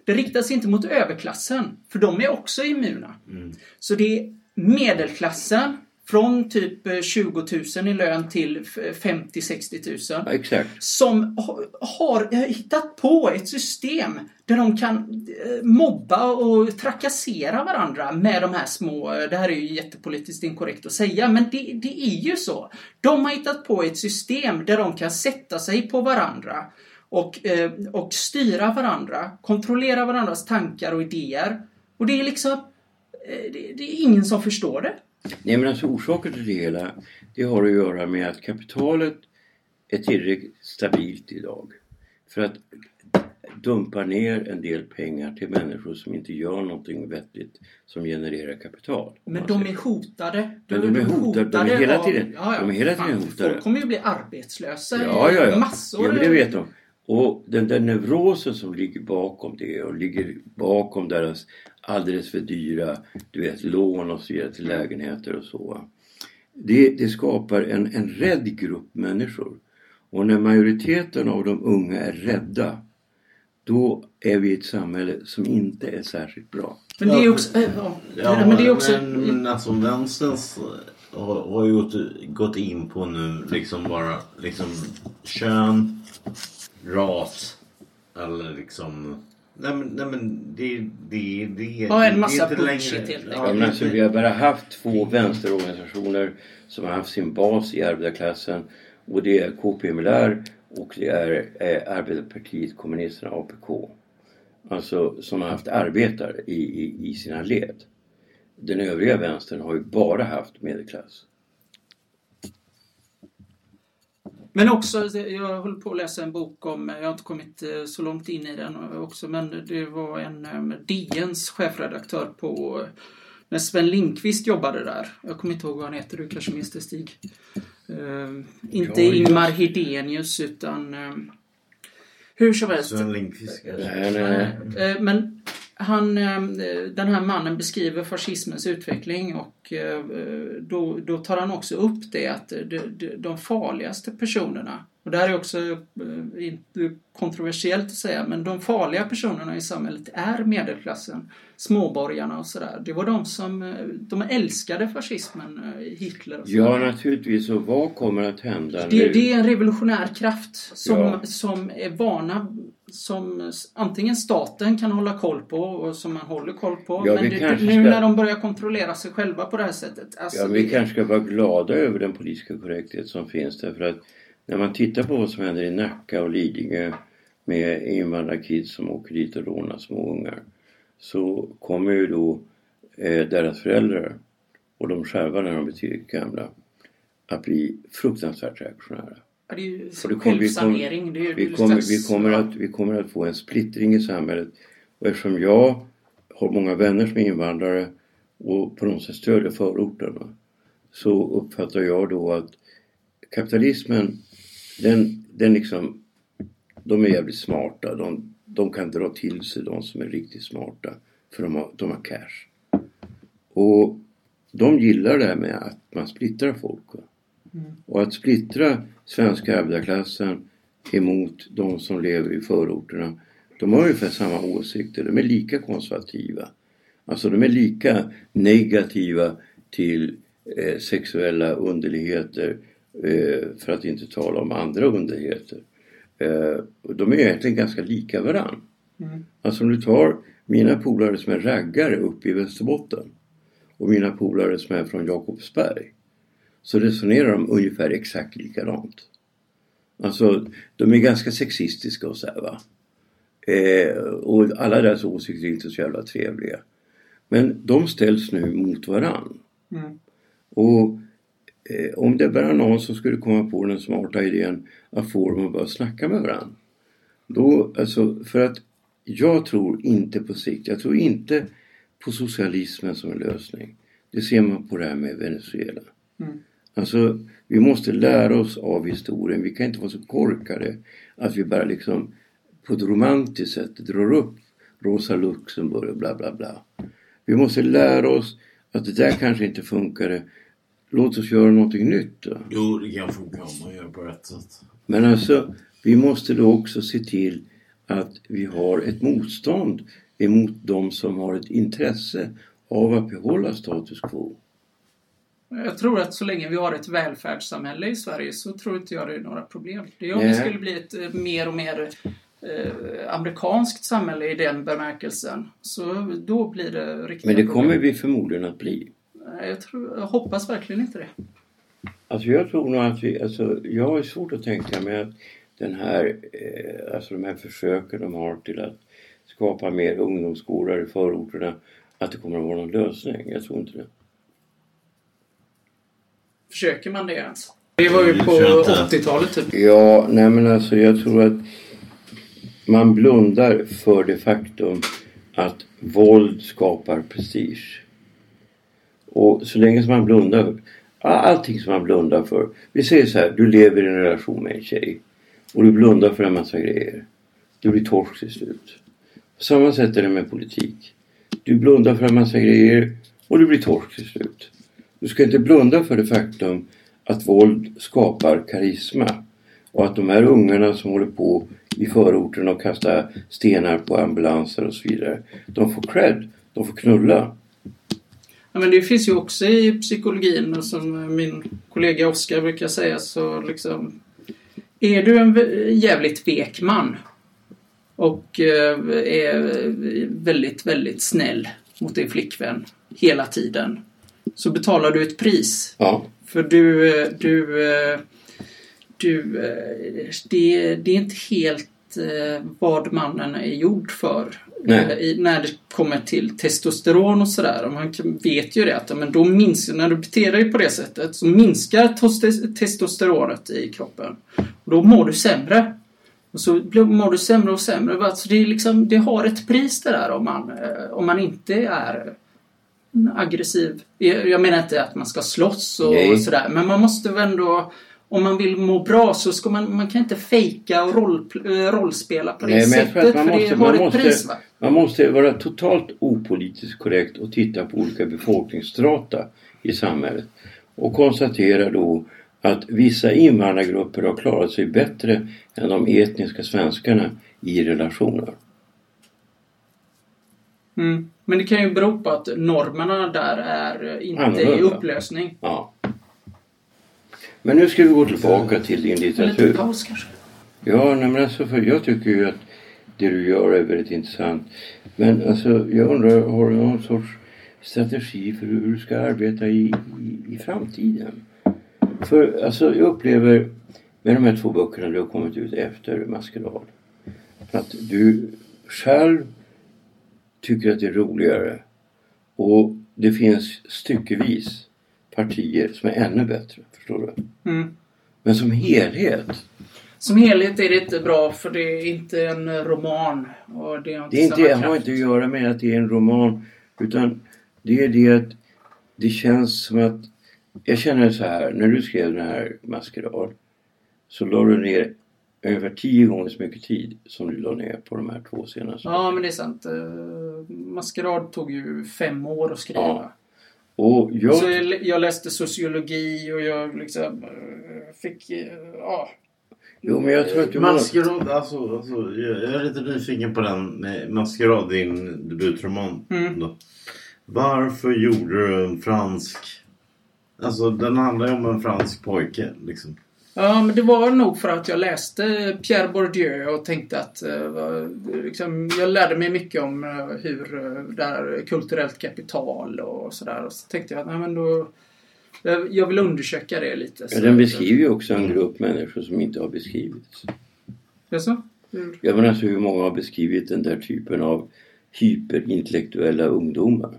F: Det riktas inte mot överklassen, för de är också immuna.
B: Mm.
F: Så det är medelklassen från typ tjugo tusen i lön till femtio till sextio tusen.
B: Ja, exakt.
F: Som har hittat på ett system där de kan mobba och trakassera varandra med de här små, det här är ju jättepolitiskt inkorrekt att säga, men det, det är ju så. De har hittat på ett system där de kan sätta sig på varandra och, och styra varandra, kontrollera varandras tankar och idéer. Och det är liksom, det, det är ingen som förstår det.
B: Nej, men alltså orsaken till det hela, det har att göra med att kapitalet är tillräckligt stabilt idag för att dumpa ner en del pengar till människor som inte gör någonting vettigt som genererar kapital.
F: Men de är hotade.
B: Men de är hotade, de är hela tiden,
F: av, ja, ja,
B: de är hela tiden
F: fan,
B: hotade.
F: Folk kommer ju bli arbetslösa
B: ja, ja, ja.
F: massor.
B: Ja, men det vet de. Och den där neurosen som ligger bakom det och ligger bakom deras alldeles för dyra, du vet, lån och så vidare till lägenheter och så. Det, det skapar en, en rädd grupp människor. Och när majoriteten av de unga är rädda, då är vi ett samhälle som inte är särskilt bra.
F: Men det är också... Äh, ja,
D: ja,
F: men det är också...
D: Men, men alltså vänsterns har, har ju gått, gått in på nu liksom bara liksom kön, ras eller liksom... Nej men, nej, men det, det, det,
F: ja, en massa
D: det är inte
F: bullshit
D: längre,
F: helt enkelt.
B: Ja, men alltså, vi har bara haft två vänsterorganisationer som har haft sin bas i arbetarklassen. Och det är K P M L R och det är eh, Arbetarpartiet Kommunisterna, A P K. Alltså som har haft arbetare i, i, i sina led. Den övriga vänstern har ju bara haft medelklass.
F: Men också, jag håller på att läsa en bok om, jag har inte kommit så långt in i den också, men det var en D N:s chefredaktör på, när Sven Lindqvist jobbade där. Jag kommer inte ihåg vad han heter, du kanske minns det, Stig. Uh, inte ja, Ingmar Hedenius utan uh, hur som helst.
D: Sven Lindqvist.
B: Nej, nej.
F: Uh, men han, den här mannen beskriver fascismens utveckling och då, då tar han också upp det att de, de farligaste personerna, och det här är också inte kontroversiellt att säga, men de farliga personerna i samhället är medelklassen, småborgarna och sådär. Det var de som, de älskade fascismen, Hitler och
B: ja, naturligtvis. Och vad kommer att hända
F: det,
B: nu?
F: det är en revolutionär kraft som,
B: ja.
F: som är vana, som antingen staten kan hålla koll på och som man håller koll på.
B: Ja,
F: men det, nu ska... när de börjar kontrollera sig själva på det här sättet. Alltså,
B: ja, vi
F: det...
B: kanske ska vara glada över den politiska korrekthet som finns. Därför att när man tittar på vad som händer i Nacka och Lidingö med invandrarkids som åker dit och rånar små ungar, så kommer ju då eh, deras föräldrar och de själva när de blir tillräckligt gamla att bli fruktansvärt reaktionära.
F: Ja, det är ju
B: det kom,
F: självsanering.
B: Vi, kom, vi, kommer, vi, kommer att, vi kommer att få en splittring i samhället. Och eftersom jag har många vänner som är invandrare och på något sätt stöder förorterna, så uppfattar jag då att kapitalismen, den, den liksom, de är jävligt smarta. De, de kan dra till sig de som är riktigt smarta. För de har, de har cash. Och de gillar det här med att man splittrar folk. Mm. Och att splittra svenska arbetarklassen emot de som lever i förorterna. De har ungefär samma åsikter. De är lika konservativa. Alltså de är lika negativa till eh, sexuella underligheter. Eh, för att inte tala om andra underligheter. Eh, de är egentligen ganska lika varann. Mm. Alltså om du tar mina polare som är raggare uppe i Västerbotten. Och mina polare som är från Jakobsberg. Så resonerar de ungefär exakt likadant. Alltså de är ganska sexistiska och så här, va. Eh, och alla deras åsikter är inte så jävla trevliga. Men de ställs nu mot varann. Mm. Och eh, om det bara någon som skulle komma på den smarta idén att få dem att bara snacka med varann. Då, alltså, för att jag tror inte på sikt, jag tror inte på socialismen som en lösning. Det ser man på det här med Venezuela. Mm. Alltså, vi måste lära oss av historien. Vi kan inte vara så korkade att vi bara liksom på ett romantiskt sätt drar upp Rosa Luxemburg och bla bla bla. Vi måste lära oss att det där kanske inte funkar. Låt oss göra någonting nytt då.
D: Jo, det kan funka om man gör på rätt sätt.
B: Men alltså, vi måste då också se till att vi har ett motstånd emot de som har ett intresse av att behålla status quo.
F: Jag tror att så länge vi har ett välfärdssamhälle i Sverige så tror inte jag det är några problem. Det är om
B: Nej.
F: det skulle bli ett eh, mer och mer eh, amerikanskt samhälle i den bemärkelsen. Så då blir det riktigt.
B: Men det kommer vi förmodligen att bli.
F: Jag, tror, jag hoppas verkligen inte det.
B: Alltså jag tror nog att vi, alltså jag har svårt att tänka mig att den här, eh, alltså de här försöken de har till att skapa mer ungdomsgårdar i förorterna, att det kommer att vara någon lösning. Jag tror inte det.
F: Försöker man det ens? Det var ju på åttiotalet typ.
B: Ja, nej men alltså jag tror att man blundar för det faktum att våld skapar prestige. Och så länge som man blundar, allting som man blundar för. Vi säger så här, du lever i en relation med en tjej. Och du blundar för en massa grejer. Du blir torsk till slut. På samma sätt är det med politik. Du blundar för en massa grejer och du blir torsk till slut. Du ska inte blunda för det faktum att våld skapar karisma. Och att de här ungarna som håller på i förorten och kastar stenar på ambulanser och så vidare. De får cred, de får knulla.
F: Ja, men det finns ju också i psykologin, och som min kollega Oskar brukar säga, så liksom, är du en jävligt vek man och eh, är väldigt, väldigt snäll mot din flickvän hela tiden, så betalar du ett pris.
B: Ja.
F: För du, du, du det, det är inte helt vad mannen är gjord för. I, när det kommer till testosteron och sådär. Man vet ju det att men då minskar, när du beter dig på det sättet så minskar tos- testosteronet i kroppen. Och då mår du sämre. Och så mår du sämre och sämre. Alltså det, är liksom, det har ett pris det där om man, om man inte är aggressiv. Jag menar inte att man ska slåss och, och sådär. Men man måste väl ändå, om man vill må bra så ska man, man kan inte fejka och roll, rollspela på det Nej, sättet. För, för måste, det har ett
B: måste,
F: pris, va?
B: Man måste vara totalt opolitiskt korrekt och titta på olika befolkningsstrata i samhället. Och konstatera då att vissa invandrargrupper har klarat sig bättre än de etniska svenskarna i relationer.
F: Mm. Men det kan ju bero på att normerna där är inte
B: Annorlunda.
F: I upplösning.
B: Ja. Men nu ska vi gå tillbaka till din litteratur.
F: Lite paus kanske.
B: Ja, nej, men alltså för jag tycker ju att det du gör är väldigt intressant. Men alltså jag undrar, har du någon sorts strategi för hur du ska arbeta i, i, i framtiden? För alltså jag upplever med de här två böckerna du har kommit ut efter Maskerad att du själv tycker att det är roligare. Och det finns styckevis partier som är ännu bättre, förstår du?
F: Mm.
B: Men som helhet.
F: Som helhet är det inte bra, för det är inte en roman. Och det är inte
B: det är inte, jag har inte att göra med att det är en roman. Utan det är det att det känns som att, jag känner så här, när du skrev den här Maskerad så la du ner över tio gånger så mycket tid som du la ner på de här två senaste.
F: Ja, men det är sant. Maskerad tog ju fem år att skriva.
B: Ja. Och jag...
F: Så jag, jag läste sociologi och jag liksom fick, ja.
B: Jo, men jag tror att du...
D: Maskerad, alltså, alltså jag är lite nyfiken på den. Maskerad, din debutroman.
F: Mm.
D: Då. Varför gjorde du en fransk... Alltså, den handlar ju om en fransk pojke, liksom.
F: Ja, men det var nog för att jag läste Pierre Bourdieu och tänkte att liksom, jag lärde mig mycket om hur där kulturellt kapital och sådär. Och så tänkte jag att nej, men då, jag vill undersöka det lite.
B: Ja, den beskriver ju också en grupp människor som inte har beskrivits.
F: Jaså? Hur?
B: Jag menar alltså hur många har beskrivit den där typen av hyperintellektuella ungdomar.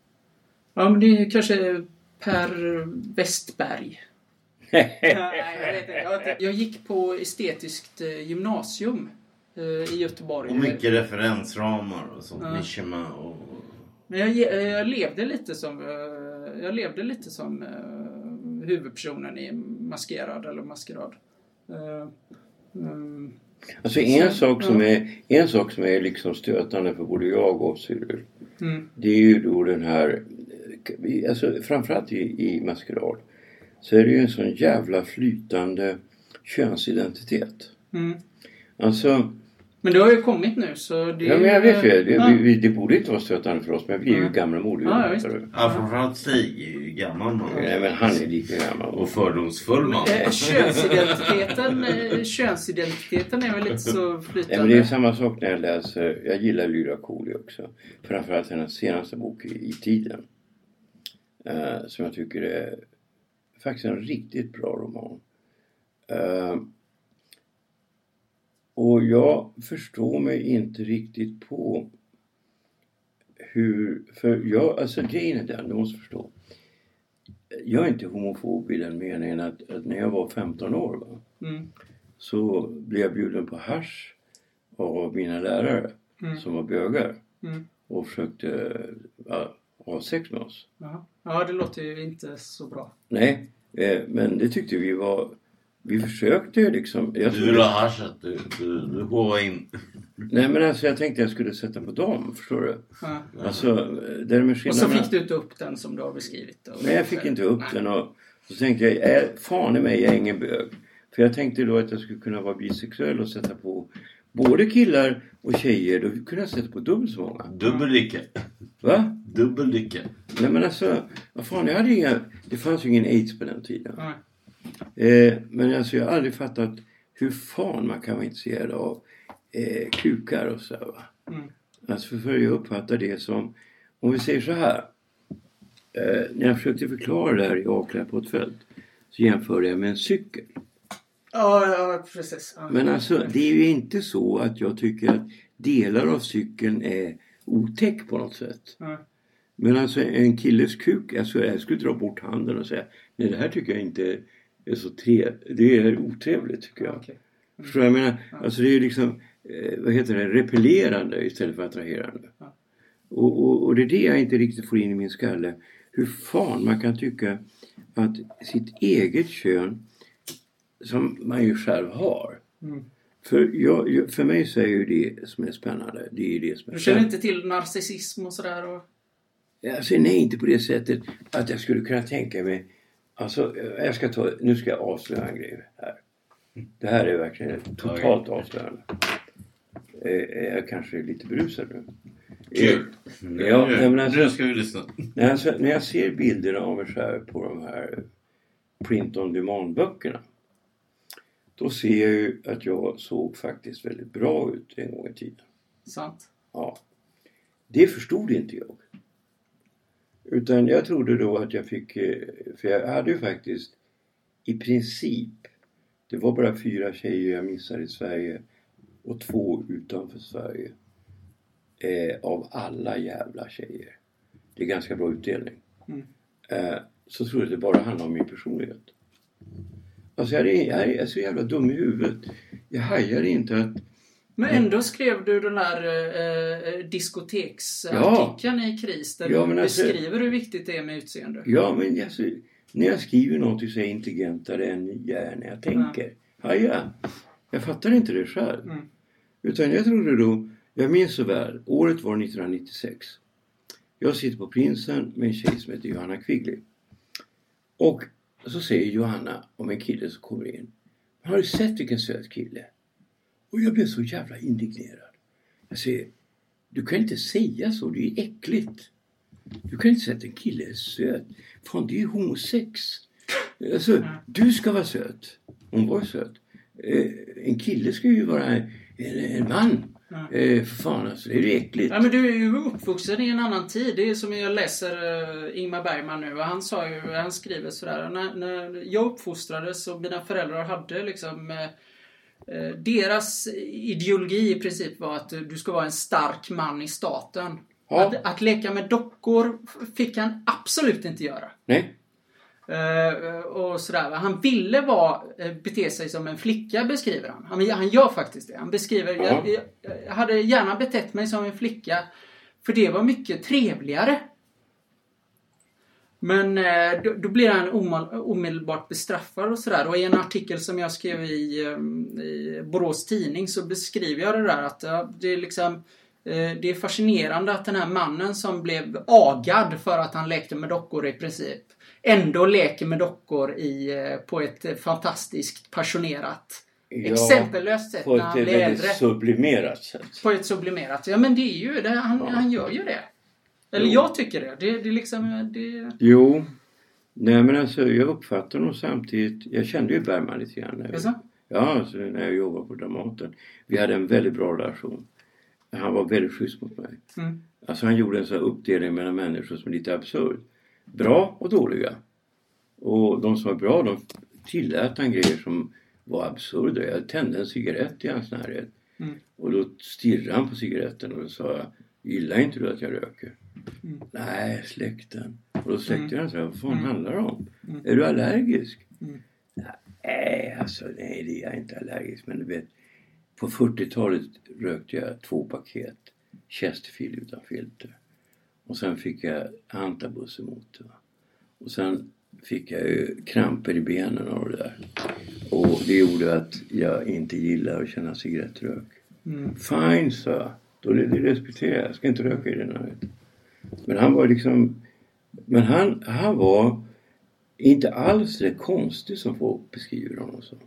F: Ja, men det är kanske Per Westberg. Nej, jag, vet inte. Jag, jag gick på estetiskt gymnasium eh, i Göteborg.
D: Och mycket referensramar och sånt.
F: Ja.
D: Nishima och...
F: Men jag, jag levde lite som eh, jag levde lite som eh, huvudpersonen i Maskerad eller Maskerad. Eh, um,
B: alltså en
F: så,
B: sak som
F: ja.
B: är en sak som är liksom stötande för både jag och Cyril.
F: Mm.
B: Det är ju då den här, alltså framförallt i, i Maskerad så är det ju en sån jävla flytande könsidentitet.
F: Mm.
B: Alltså
F: Men det har ju kommit nu så det...
B: Ja, men jag vet ju. Det,
F: ja.
B: vi, det borde inte vara stötande för oss, men vi är ju
F: Ja.
B: gamla mord.
F: Ja, visst.
D: Ja, framförallt Stig är ju gammal man.
B: Nej, men han är lika gammal.
D: Och fördomsfull man.
F: Eh, Könsidentiteten, eh, könsidentiteten är väl lite så flytande.
B: Nej, men det är samma sak när jag läser. Jag gillar Lyra Cooley också. Framförallt hennes senaste bok i, i tiden. Uh, som jag tycker är faktiskt en riktigt bra roman. Uh, och jag förstår mig inte riktigt på hur, för jag, alltså grejen är den, du måste förstå. Jag är inte homofob i den meningen att, att när jag var femton år va,
F: Mm.
B: så blev jag bjuden på hasch av mina lärare
F: Mm.
B: som var bögar
F: Mm.
B: och försökte ja, ha sex med oss.
F: Jaha. Ja, det låter ju inte så bra.
B: Nej, eh, men det tyckte vi var, vi försökte liksom. Jag
D: Du vill ha haschet, du, du, du hovar in.
B: Nej, men alltså jag tänkte jag skulle sätta på dem, förstår du?
F: Ja.
B: Alltså, där med
F: Och så fick du inte upp den som du har beskrivit. Då.
B: Nej, jag fick inte upp
F: Nej.
B: den och så tänkte jag, är, fan i mig, jag är ingen bög. För jag tänkte då att jag skulle kunna vara bisexuell och sätta på både killar och tjejer. Då kunde jag sätta på dubbelt så många.
D: Dubbel lycka.
B: Va?
D: Dubbel lycka.
B: Nej, men alltså, vad fan, jag hade inga, det fanns ju ingen AIDS på den tiden.
F: Nej.
B: Eh, men alltså jag har aldrig fattat hur fan man kan vara intresserad av eh, kukar och så här, va.
F: Mm.
B: Alltså för jag uppfattar det som, om vi säger så här. Eh, när jag försökte förklara det här i avklädd på ett fält så jämförde jag med en cykel.
F: Ja, ja, precis. Ja.
B: Men alltså det är ju inte så att jag tycker att delar av cykeln är otäck på något sätt.
F: Ja.
B: Men alltså en killes kuk, alltså jag skulle dra bort handen och säga nej, det här tycker jag inte är så trevligt. Det är otrevligt tycker jag.
F: Okej.
B: Förstår jag menar? Alltså det är liksom, eh, vad heter det, repellerande istället för attraherande.
F: Ja.
B: Och, och, och det är det jag inte riktigt får in i min skalle. Hur fan man kan tycka att sitt eget kön, som man ju själv har.
F: Mm.
B: För, jag, för mig så är ju det som är spännande. Det är det som är
F: Du känner
B: spännande.
F: inte till narcissism och sådär? Och...
B: Alltså nej, inte på det sättet att jag skulle kunna tänka mig. Alltså jag ska ta, nu ska jag avslöja en grej här. Det här är verkligen totalt avslöjande. Eh, jag kanske är lite berusad nu.
D: Kul.
B: Ja, nej, men alltså,
D: Nu ska vi lyssna.
B: när, alltså, när jag ser bilder av mig så här på de här print on demand böckerna. Då ser jag ju att jag såg faktiskt väldigt bra ut en gång i tiden.
F: Sant.
B: Ja. Det förstod inte jag. Utan jag trodde då att jag fick, för jag hade ju faktiskt i princip, det var bara fyra tjejer jag missade i Sverige och två utanför Sverige. Eh, av alla jävla tjejer. Det är ganska bra utdelning.
F: Mm.
B: Eh, så tror jag att det bara handlar om min personlighet. Alltså jag är, jag är så jävla dum i huvudet. Jag hajar inte att...
F: Men ändå skrev du den här eh, diskoteksartikeln ja. i Kris där
B: ja,
F: du
B: alltså,
F: beskriver hur viktigt det är med utseende.
B: Ja, men alltså, när jag skriver något så är jag intelligentare än jag är när jag tänker. Ja. Haja. Jag fattar inte det själv.
F: Mm.
B: Utan jag trodde då, jag minns så väl, året var nittonhundranittiosex. Jag sitter på Prinsen med en tjej som heter Johanna Quigley. Och så säger Johanna om en kille som kommer in. Har du sett vilken söt kille? Och jag blev så jävla indignerad. Jag säger, du kan inte säga så, det är äckligt. Du kan inte säga att en kille är söt. Fan, det är ju homosex. Alltså, du ska vara söt. Hon var söt. Eh, en kille ska ju vara en, en man.
F: Ja.
B: Eh, för fan, alltså, det är ju äckligt.
F: Ja, men du är ju uppvuxen i en annan tid. Det är som jag läser uh, Ingmar Bergman nu. Och han sa ju, han skriver sådär. När, när jag uppfostrades och mina föräldrar hade liksom... Uh, deras ideologi i princip var att du ska vara en stark man i staten.
B: Ja.
F: Att, att leka med dockor fick han absolut inte göra.
B: Nej.
F: Uh, och sådär. Han ville vara, uh, bete sig som en flicka, beskriver han. Han, han gör faktiskt det. Han beskriver,
B: Ja.
F: jag, jag, jag hade gärna betett mig som en flicka. För det var mycket trevligare. Men uh, då, då blir han omal, omedelbart bestraffad och sådär. Och i en artikel som jag skrev i, um, i Borås tidning så beskriver jag det där. Att uh, det är liksom... uh, det är fascinerande att den här mannen som blev agad för att han lekte med dockor i princip ändå leker med dockor i, på ett fantastiskt passionerat
B: Ja,
F: exempellöst sätt när han
B: blir
F: blir
B: äldre. På ett sublimerat sätt.
F: På ett sublimerat. Ja, men det är ju det. Han, ja. han gör ju det. Eller
B: jo.
F: jag tycker det. Det, det liksom... Det...
B: Jo. Nej, men alltså jag uppfattar nog samtidigt... Jag kände ju Bergman lite grann. När
F: jag,
B: ja, alltså, när jag jobbade på Dramaten. Vi hade en väldigt bra relation. Han var väldigt schysst mot mig. Mm. Alltså han gjorde en sån här uppdelning mellan människor som är lite absurd. Bra och dåliga. Och de som var bra, de tillät han grejer som var absurda. Jag tände en cigarett i hans närhet. Mm. Och då stirrade han på cigaretten och då sa jag, gillar inte du att jag röker? Mm. Nej, släck den. Och då släckte mm. han så här, vad fan mm. handlar det om? Mm. Är du allergisk? Mm. Nej, alltså nej, det är jag inte allergisk. Men du vet, på fyrtiotalet rökte jag två paket Chesterfield utan filter. Och sen fick jag antabus emot det. Och sen fick jag ju kramper i benen och det där. Och det gjorde att jag inte gillar att känna cigarettrök. Mm. Fine, så. Då är det respekterat. Jag ska inte röka i den här. Men han var liksom... Men han, han var inte alls det konstigt som folk beskriver honom så.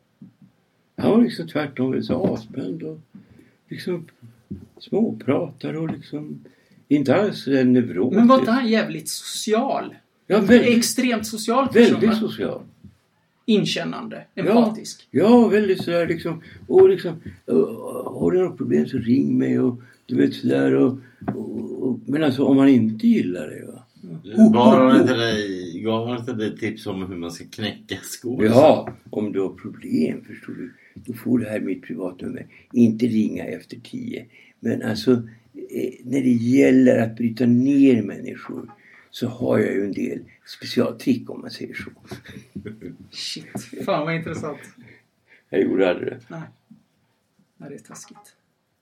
B: Han var liksom tvärtom väldigt så avspänd och liksom småpratare och liksom inte alls neurotisk.
F: Men var inte han jävligt social?
B: Ja, väldigt,
F: extremt social
B: person. Väldigt social.
F: Inkännande, empatisk.
B: Ja, ja väldigt sådär liksom. Och liksom, har du något problem så ring mig och du vet sådär. Och, och, och, men alltså om man inte gillar det, va.
D: Oh, gav han inte dig, gav han inte dig tips om hur man ska knäcka skor?
B: Ja, om du har problem, förstår du. Då får du här mitt privatnummer. Inte ringa efter tio. Men alltså, eh, när det gäller att bryta ner människor så har jag ju en del specialtrick om man säger så.
F: Shit, fan vad intressant.
B: Jag gjorde aldrig det.
F: Nej, Nej det är taskigt.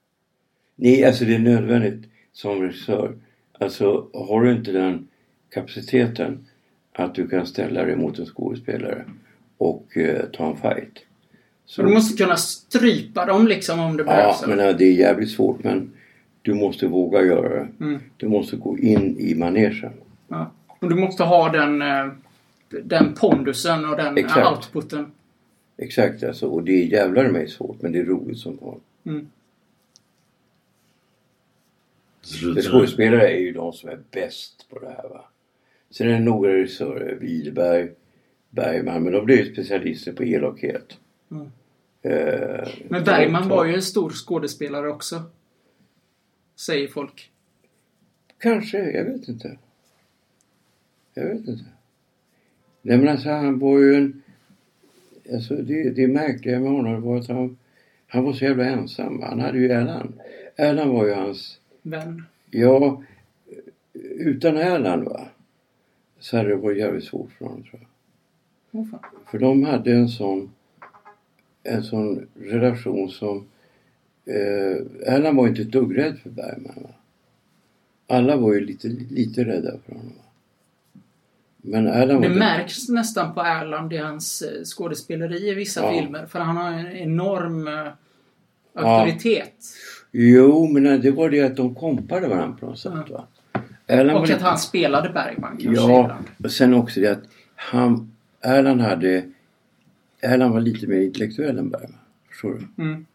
B: Nej, alltså det är nödvändigt som regissör. Alltså har du inte den kapaciteten att du kan ställa dig mot en skådespelare och eh, ta en fight.
F: Så du måste kunna strypa dem liksom om det behövs.
B: Ja, men nej, det är jävligt svårt, men du måste våga göra det. Mm. Du måste gå in i manegen.
F: Ja. Och du måste ha den, den pondusen och den Exakt. outputen.
B: Exakt, alltså. Och det är jävlar mig svårt, men det är roligt som fan. Mm. Skådespelare är ju de som är bäst på det här, va. Sen är det några regissörer, Widerberg, Bergman, men de blir ju specialister på elakhet. Mm.
F: Eh, men Bergman var ju en stor skådespelare också, säger folk.
B: Kanske, jag vet inte. Jag vet inte. Nej, men alltså han var ju en... Alltså det, det märkliga med honom var att han, han var så jävla ensam. Han hade ju Erland. Erland var ju hans...
F: Vän.
B: Ja, utan Erland, va. Så hade det varit jävligt svårt för honom, tror jag.
F: Oh, fan.
B: För de hade en sån... En sån relation som... Eh, Erland var inte ett dugg rädd för Bergman, va. Alla var ju lite, lite rädda för honom, va. Men Erland
F: det
B: var
F: märks det... nästan på Erland i hans skådespeleri i vissa ja. filmer. För han har en enorm uh, auktoritet.
B: Ja. Jo, men det var det att de kompade varandra på något sätt, ja. va. Erland
F: och att
B: lite...
F: han spelade Bergman kanske.
B: Ja, och sen också det att han, Erland hade... Erland var lite mer intellektuell än Bergman. Förstår du? Mm.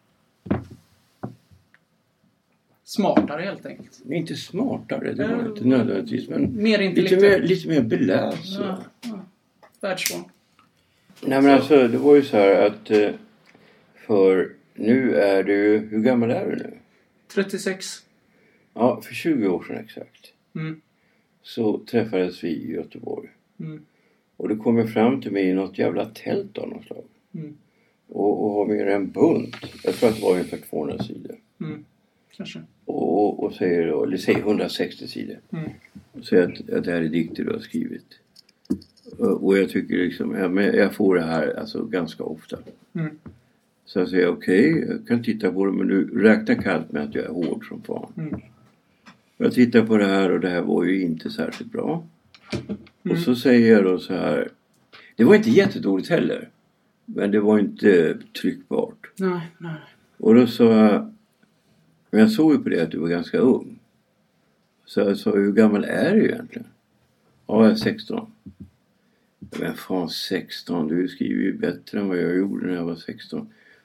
F: Smartare helt enkelt.
B: Inte smartare, det var mm. inte nödvändigtvis. Men
F: mer
B: lite mer, lite mer beläst.
F: Ja, ja. Världsvan.
B: Nej, men alltså det var ju så här att... För nu är du... Hur gammal är du nu?
F: trettiosex.
B: Ja, för tjugo år sedan exakt.
F: Mm.
B: Så träffades vi i Göteborg.
F: Mm.
B: Och det kommer fram till mig i något jävla tält av något slag.
F: Mm.
B: Och, och har med en bunt. Jag tror att det var ungefär tvåhundra sidor.
F: Mm. Kanske.
B: Och, och, och säger då, eller säger hundrasextio sidor. Mm. Och säger att, att det här är dikter du har skrivit. Och, och jag tycker liksom, ja, men jag får det här alltså ganska ofta.
F: Mm.
B: Så jag säger okej, okay, jag kan titta på det, men du räknar kallt med att jag är hård som fan.
F: Mm.
B: Jag tittar på det här och det här var ju inte särskilt bra. Mm. Och så säger jag då så här, det var inte jättedåligt heller. Men det var inte tryckbart.
F: Nej, nej.
B: Och då sa jag, men jag såg ju på det att du var ganska ung. Så jag sa, hur gammal är du egentligen? Ja, jag är sexton. Men fan sexton, du skriver ju bättre än vad jag gjorde när jag var sexton.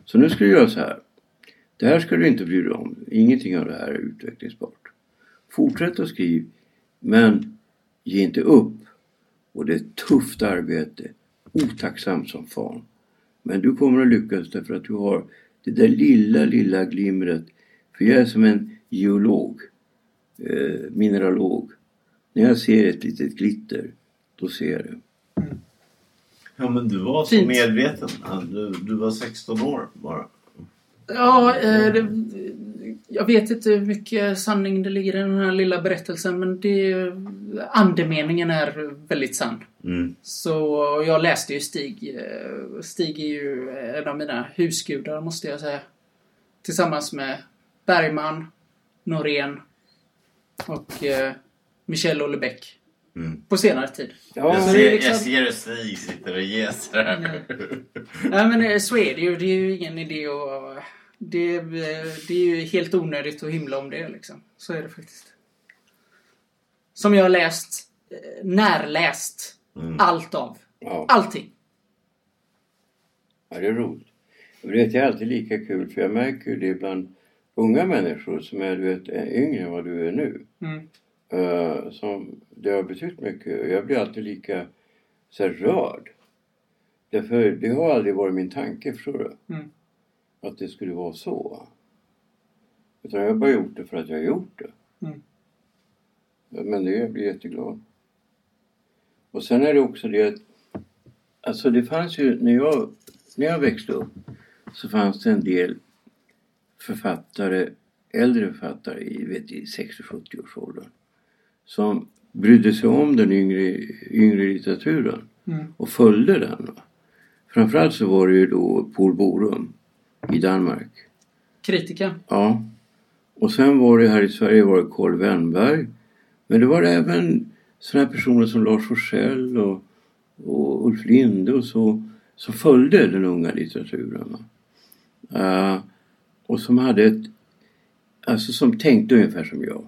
B: Så nu ska du göra så här. Det här ska du inte bry dig om. Ingenting av det här är utvecklingsbart. Fortsätt att skriva. Men ge inte upp. Och det är ett tufft arbete. Otacksamt som fan. Men du kommer att lyckas därför att du har det där lilla, lilla glimret. För jag är som en geolog. Eh, mineralog. När jag ser ett litet glitter. Då ser jag det.
D: Mm. Ja, men du var så Fint. medveten. Du, du var sexton år bara.
F: Ja, eh, det, jag vet inte hur mycket sanning det ligger i den här lilla berättelsen. Men det, andemeningen är väldigt sann. Mm. Så jag läste ju Stig. Stig är ju en av mina husgudar, måste jag säga. Tillsammans med Bergman, Norén och eh, Michel Houellebecq. Mm. På senare tid.
D: Ja, jag, ser, liksom... jag ser hur Stig sitter och jäser här.
F: Nej, men så är det ju. Det är ju ingen idé att... Det, det är ju helt onödigt att himla om det liksom. Så är det faktiskt. Som jag har läst, närläst mm. allt av. Ja. Allting.
B: Ja, det är roligt. Och det är alltid lika kul, för jag märker det bland unga människor som är, du vet, yngre än vad du är nu. Mm. Uh, som det har betytt mycket. Jag blir alltid lika så här, rörd. Därför det har aldrig varit min tanke, förstår du? Mm. Att det skulle vara så. Utan jag har bara gjort det för att jag har gjort det. Mm. Men det, jag blir jätteglad. Och sen är det också det att alltså det fanns ju, när jag, när jag växte upp så fanns det en del författare, äldre författare i, vet, i sextio-sjuttio års åldern som brydde sig om den yngre, yngre litteraturen mm. och följde den. Va? Framförallt så var det ju då Paul Borum i Danmark.
F: Kritiker.
B: Ja. Och sen var det här i Sverige var det Carl Wennberg. Men det var även sådana personer som Lars Forssell och, och Ulf Linde och så som följde den unga litteraturen. Uh, och som hade ett alltså som tänkte ungefär som jag.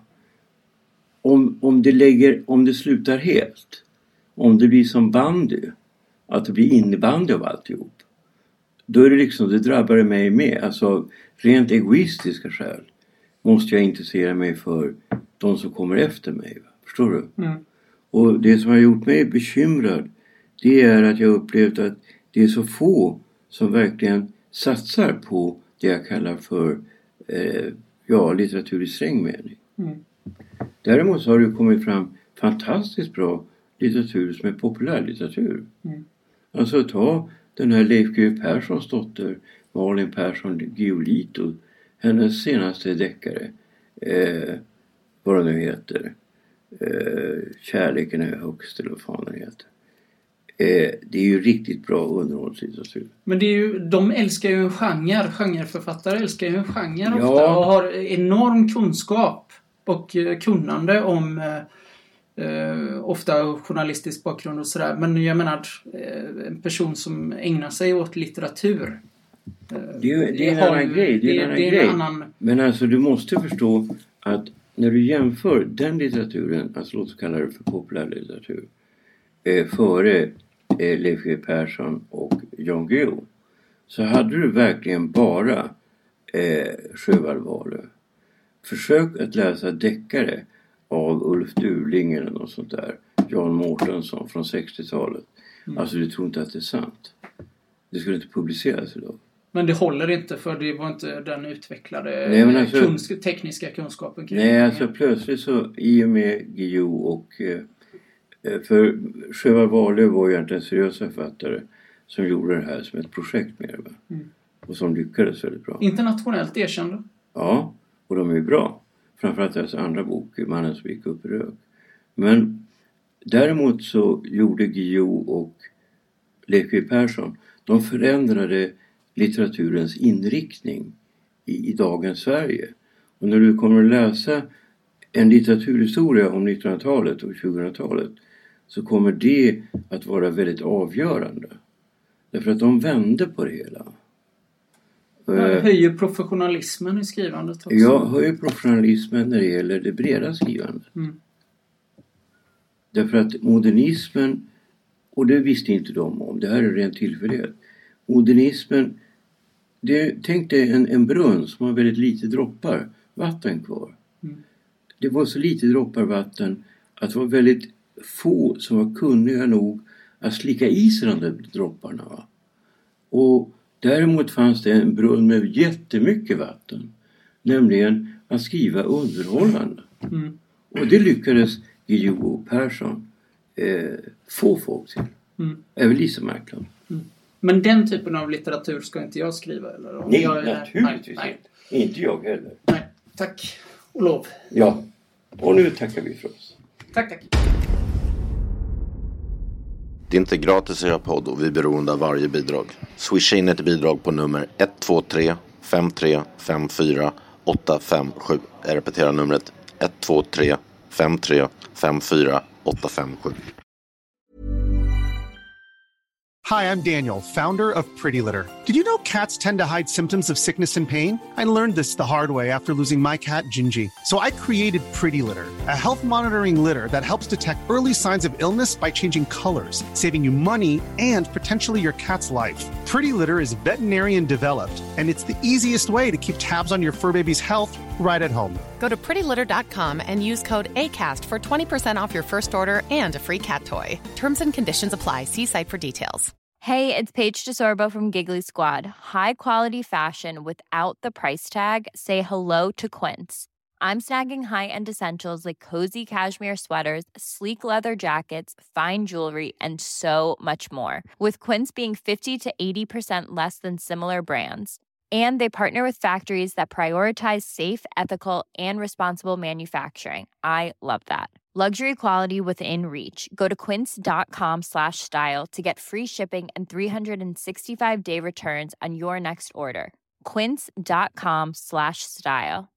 B: Om, om det lägger om det slutar helt, om det blir som bandy, att det blir innebandy av alltihop, då är det liksom, det drabbar mig med. Alltså rent egoistiska skäl måste jag intressera mig för de som kommer efter mig. Va? Förstår du? Mm. Och det som har gjort mig bekymrad, det är att jag upplevt att det är så få som verkligen satsar på det jag kallar för eh, ja, litteratur i sträng mening. Mm. Däremot så har det kommit fram fantastiskt bra litteratur som är populärlitteratur. Mm. Alltså ta den här Leif G W Perssons dotter Malin Persson Giolito, hennes senaste deckare, eh, vad den nu heter, eh, Kärleken är högst, eller vad fan den heter. Eh, det är ju riktigt bra underhållslitteratur.
F: Men det är ju, de älskar ju en genre, genreförfattare älskar ju en genre ofta, ja. Och har enorm kunskap och kunnande om eh, ofta journalistisk bakgrund och sådär. Men jag menar eh, en person som ägnar sig åt litteratur.
B: Eh, det är, det är en annan grej. Det är en annan det är grej. En annan... Men alltså du måste förstå att när du jämför den litteraturen, alltså låt oss kalla det för populärlitteratur, eh, före eh, Leif G W Persson och Jan Guillou, så hade du verkligen bara eh, Sjöwall Wahlöö. Försök att läsa deckare av Ulf Durling eller något sånt där. Jan Mårtensson från sextiotalet. Mm. Alltså du tror inte att det är sant. Det skulle inte publiceras idag.
F: Men det håller inte, för det var inte den utvecklade nej, men alltså, kunsk- tekniska kunskapen.
B: Nej, alltså plötsligt så i och med Guillou och eh, för Sjöwall Wahlöö var ju egentligen en seriös författare som gjorde det här som ett projekt med det. Mm. Och som lyckades väldigt bra.
F: Internationellt erkända.
B: Ja. Och de är ju bra. Framförallt deras andra bok, Mannen som gick upp i rök. Men däremot så gjorde Guillou och Leif G W Persson, de förändrade litteraturens inriktning i, i dagens Sverige. Och när du kommer att läsa en litteraturhistoria om nittonhundratalet och tjugohundratalet så kommer det att vara väldigt avgörande. Därför att de vände på det hela.
F: Man höjer professionalismen i skrivandet också.
B: Ja, höjer professionalismen när det gäller det breda skrivandet. Mm. Därför att modernismen, och det visste inte de om, det här är rent tillfällighet. Modernismen det, tänk dig en, en brunn som har väldigt lite droppar vatten kvar. Mm. Det var så lite droppar vatten att det var väldigt få som var kunniga nog att slicka i sig de där dropparna. Va? Och däremot fanns det en brunn med jättemycket vatten. Nämligen att skriva underhållande. Mm. Och det lyckades Guillou Persson eh, få folk till. Mm. Även Lisa Marklund.
F: Mm. Men den typen av litteratur ska inte jag skriva? Eller?
B: Nej,
F: jag,
B: naturligtvis
F: nej,
B: nej. Inte jag heller.
F: Nej, tack och lov.
B: Ja, och nu tackar vi för oss.
F: Tack, tack.
D: Det är inte gratis att göra podd och vi är beroende av varje bidrag. Swisha in ett bidrag på nummer ett två tre fem tre fem fyra åtta fem sju. Jag repeterar numret ett två tre fem tre fem fyra åtta fem sju.
H: Hi, I'm Daniel, founder of Pretty Litter. Did you know cats tend to hide symptoms of sickness and pain? I learned this the hard way after losing my cat, Gingy. So I created Pretty Litter, a health monitoring litter that helps detect early signs of illness by changing colors, saving you money and potentially your cat's life. Pretty Litter is veterinarian developed, and it's the easiest way to keep tabs on your fur baby's health right at home.
I: Go to pretty litter dot com and use code ACAST for twenty percent off your first order and a free cat toy. Terms and conditions apply. See site for details.
G: Hey, it's Paige DeSorbo from Giggly Squad. High quality fashion without the price tag. Say hello to Quince. I'm snagging high-end essentials like cozy cashmere sweaters, sleek leather jackets, fine jewelry, and so much more. With Quince being fifty to eighty percent less than similar brands. And they partner with factories that prioritize safe, ethical, and responsible manufacturing. I love that. Luxury quality within reach. Go to quince.com slash style to get free shipping and three sixty-five day returns on your next order. Quince.com slash style.